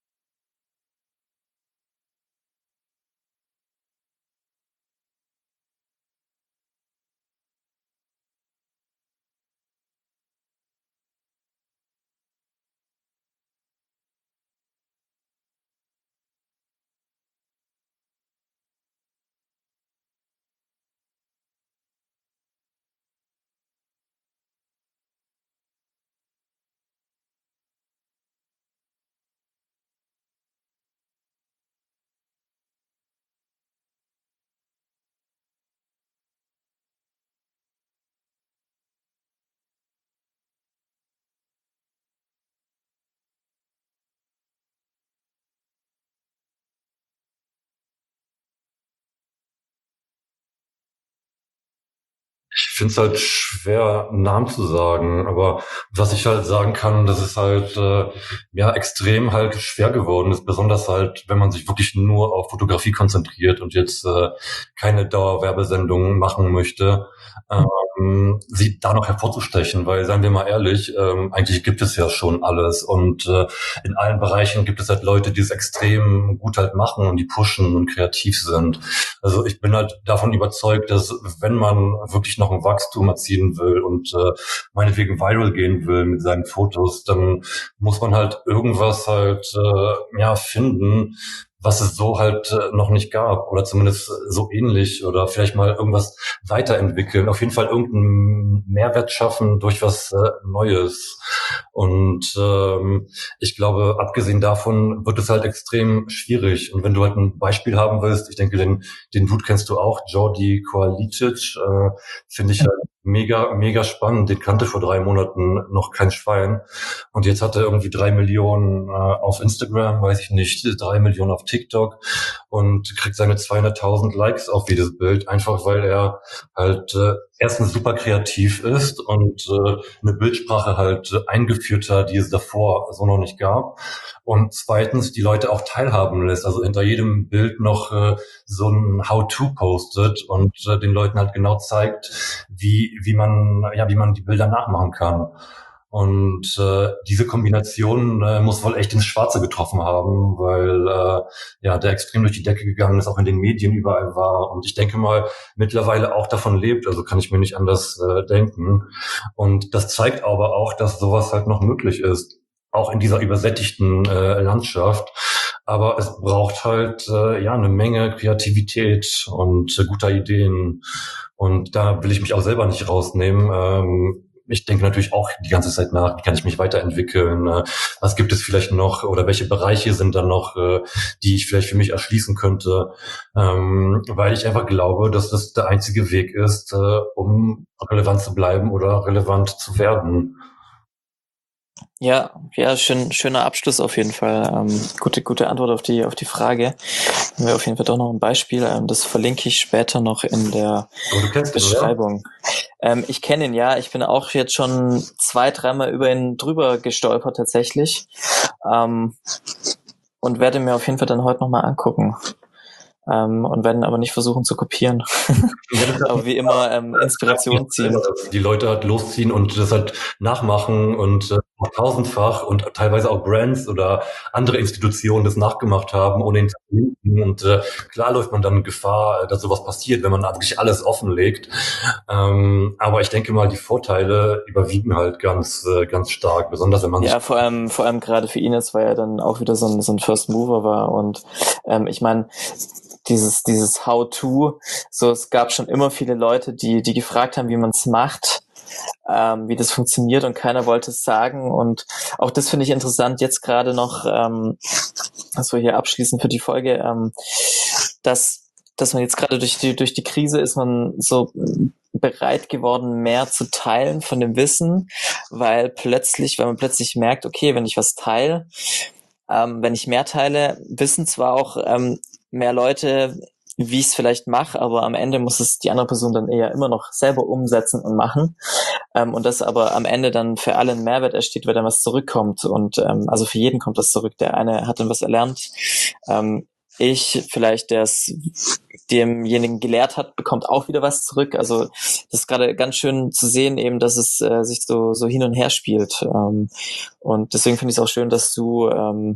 Ich finde es halt schwer, einen Namen zu sagen, aber was ich halt sagen kann, dass es halt ja extrem halt schwer geworden ist, besonders halt, wenn man sich wirklich nur auf Fotografie konzentriert und jetzt keine Dauerwerbesendungen machen möchte, sie da noch hervorzustechen, weil, seien wir mal ehrlich, eigentlich gibt es ja schon alles und in allen Bereichen gibt es halt Leute, die es extrem gut halt machen und die pushen und kreativ sind. Also ich bin halt davon überzeugt, dass wenn man wirklich noch ein Wachstum erzielen will und meinetwegen viral gehen will mit seinen Fotos, dann muss man halt irgendwas halt ja finden, was es so halt noch nicht gab oder zumindest so ähnlich oder vielleicht mal irgendwas weiterentwickeln. Auf jeden Fall irgendein einen Mehrwert schaffen durch was Neues. Und ich glaube, abgesehen davon wird es halt extrem schwierig. Und wenn du halt ein Beispiel haben willst, ich denke, den Dude kennst du auch, Jordi Koalicic, finde ich halt mega spannend. Den kannte vor 3 Monaten noch kein Schwein. Und jetzt hat er irgendwie 3 Millionen auf Instagram, weiß ich nicht, 3 Millionen auf TikTok und kriegt seine 200.000 Likes auf jedes Bild, einfach weil er halt erstens super kreativ ist und eine Bildsprache halt eingeführt hat, die es davor so noch nicht gab. Und zweitens die Leute auch teilhaben lässt, also hinter jedem Bild noch so ein How-to postet und den Leuten halt genau zeigt, wie man die Bilder nachmachen kann. Und diese Kombination muss wohl echt ins Schwarze getroffen haben, weil der extrem durch die Decke gegangen ist, auch in den Medien überall war. Und ich denke mal, mittlerweile auch davon lebt, also kann ich mir nicht anders denken. Und das zeigt aber auch, dass sowas halt noch möglich ist, auch in dieser übersättigten Landschaft. Aber es braucht halt eine Menge Kreativität und guter Ideen. Und da will ich mich auch selber nicht rausnehmen. Ich denke natürlich auch die ganze Zeit nach, wie kann ich mich weiterentwickeln, was gibt es vielleicht noch oder welche Bereiche sind dann noch, die ich vielleicht für mich erschließen könnte, weil ich einfach glaube, dass das der einzige Weg ist, um relevant zu bleiben oder relevant zu werden. Ja, schöner Abschluss auf jeden Fall. Gute Antwort auf die Frage. Haben wir auf jeden Fall doch noch ein Beispiel. Das verlinke ich später noch in der Beschreibung. Ich kenne ihn, ja. Ich bin auch jetzt schon 2-3 Mal über ihn drüber gestolpert tatsächlich. Und werde mir auf jeden Fall dann heute nochmal angucken. Und werden aber nicht versuchen zu kopieren. Aber wie immer Inspiration ziehen. Die Leute halt losziehen und das halt nachmachen und auch tausendfach und teilweise auch Brands oder andere Institutionen das nachgemacht haben, ohne ihn zu verlinken. Und klar läuft man dann Gefahr, dass sowas passiert, wenn man wirklich alles offenlegt. Aber ich denke mal, die Vorteile überwiegen halt ganz stark, besonders wenn man vor allem gerade für ihn jetzt, weil er dann auch wieder so ein First Mover war. Und ich meine, dieses How-to, so es gab schon immer viele Leute, die gefragt haben, wie man es macht, wie das funktioniert, und keiner wollte es sagen. Und auch das finde ich interessant, jetzt gerade noch so hier abschließend für die Folge, dass man jetzt gerade durch die Krise ist man so bereit geworden, mehr zu teilen von dem Wissen, weil man plötzlich merkt, okay, wenn ich was teile, wenn ich mehr teile, wissen zwar auch mehr Leute, wie ich es vielleicht mache, aber am Ende muss es die andere Person dann eher immer noch selber umsetzen und machen. Und das aber am Ende dann für alle einen Mehrwert entsteht, weil dann was zurückkommt. Und also für jeden kommt was zurück. Der eine hat dann was erlernt. Ich vielleicht, der es demjenigen gelehrt hat, bekommt auch wieder was zurück. Also das ist gerade ganz schön zu sehen, eben, dass es sich so hin und her spielt. Und deswegen finde ich es auch schön, dass du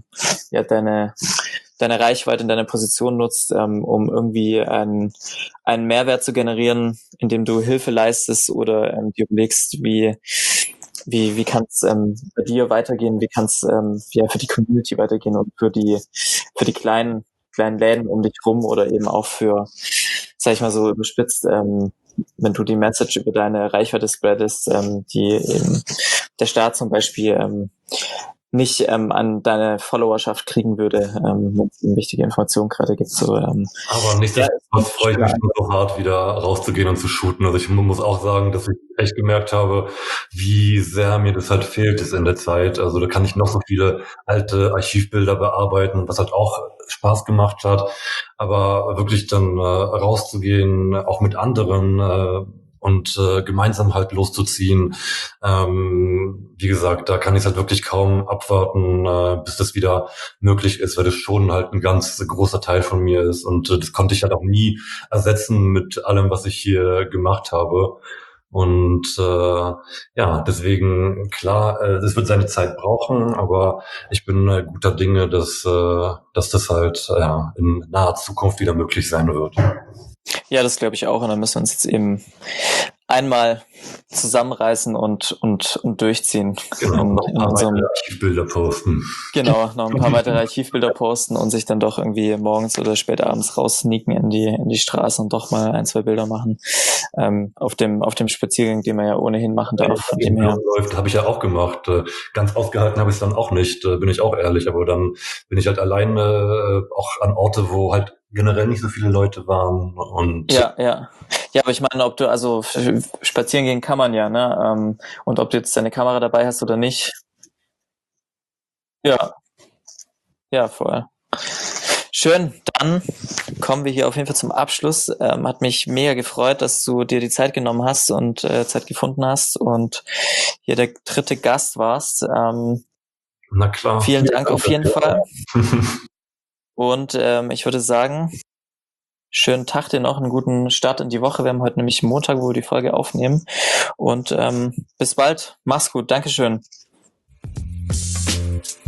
deine Reichweite und deine Position nutzt, um irgendwie einen Mehrwert zu generieren, indem du Hilfe leistest oder dir überlegst, wie kann es bei dir weitergehen, wie kann es für die Community weitergehen und für die kleinen Läden um dich rum oder eben auch für, sag ich mal so überspitzt, wenn du die Message über deine Reichweite spreadest, die eben der Staat zum Beispiel nicht an deine Followerschaft kriegen würde, wenn es wichtige Informationen gerade gibt. So, aber nichtsdestotrotz freue ich mich schon so hart, wieder rauszugehen und zu shooten. Also ich muss auch sagen, dass ich echt gemerkt habe, wie sehr mir das halt fehlt ist in der Zeit. Also da kann ich noch so viele alte Archivbilder bearbeiten, was halt auch Spaß gemacht hat. Aber wirklich dann rauszugehen, auch mit anderen und gemeinsam halt loszuziehen. Wie gesagt, da kann ich halt wirklich kaum abwarten, bis das wieder möglich ist, weil das schon halt ein ganz großer Teil von mir ist. Und das konnte ich halt auch nie ersetzen mit allem, was ich hier gemacht habe. Und deswegen, klar, das wird seine Zeit brauchen, aber ich bin guter Dinge, dass das halt in naher Zukunft wieder möglich sein wird. Ja, das glaube ich auch. Und dann müssen wir uns jetzt eben einmal zusammenreißen und durchziehen. Genau, noch ein In paar unserem, weitere Archivbilder posten. genau, noch ein paar weitere Archivbilder posten und sich dann doch irgendwie morgens oder spät abends raussneaken in die Straße und doch mal 1, 2 Bilder machen. Auf dem Spaziergang, den man ja ohnehin machen darf. Von dem her. Läuft, habe ich ja auch gemacht. Ganz ausgehalten habe ich es dann auch nicht, bin ich auch ehrlich. Aber dann bin ich halt alleine auch an Orte, wo halt generell nicht so viele Leute waren. Und Ja, ja. Ja, aber ich meine, ob du, also spazieren gehen kann man ja, ne? Und ob du jetzt deine Kamera dabei hast oder nicht. Ja, ja, voll. Schön, dann kommen wir hier auf jeden Fall zum Abschluss. Hat mich mega gefreut, dass du dir die Zeit genommen hast und Zeit gefunden hast und hier der 3. Gast warst. na klar. Vielen Dank auf jeden Fall. Ja. Und ich würde sagen, schönen Tag dir noch, einen guten Start in die Woche. Wir haben heute nämlich Montag, wo wir die Folge aufnehmen. Und bis bald. Mach's gut. Dankeschön.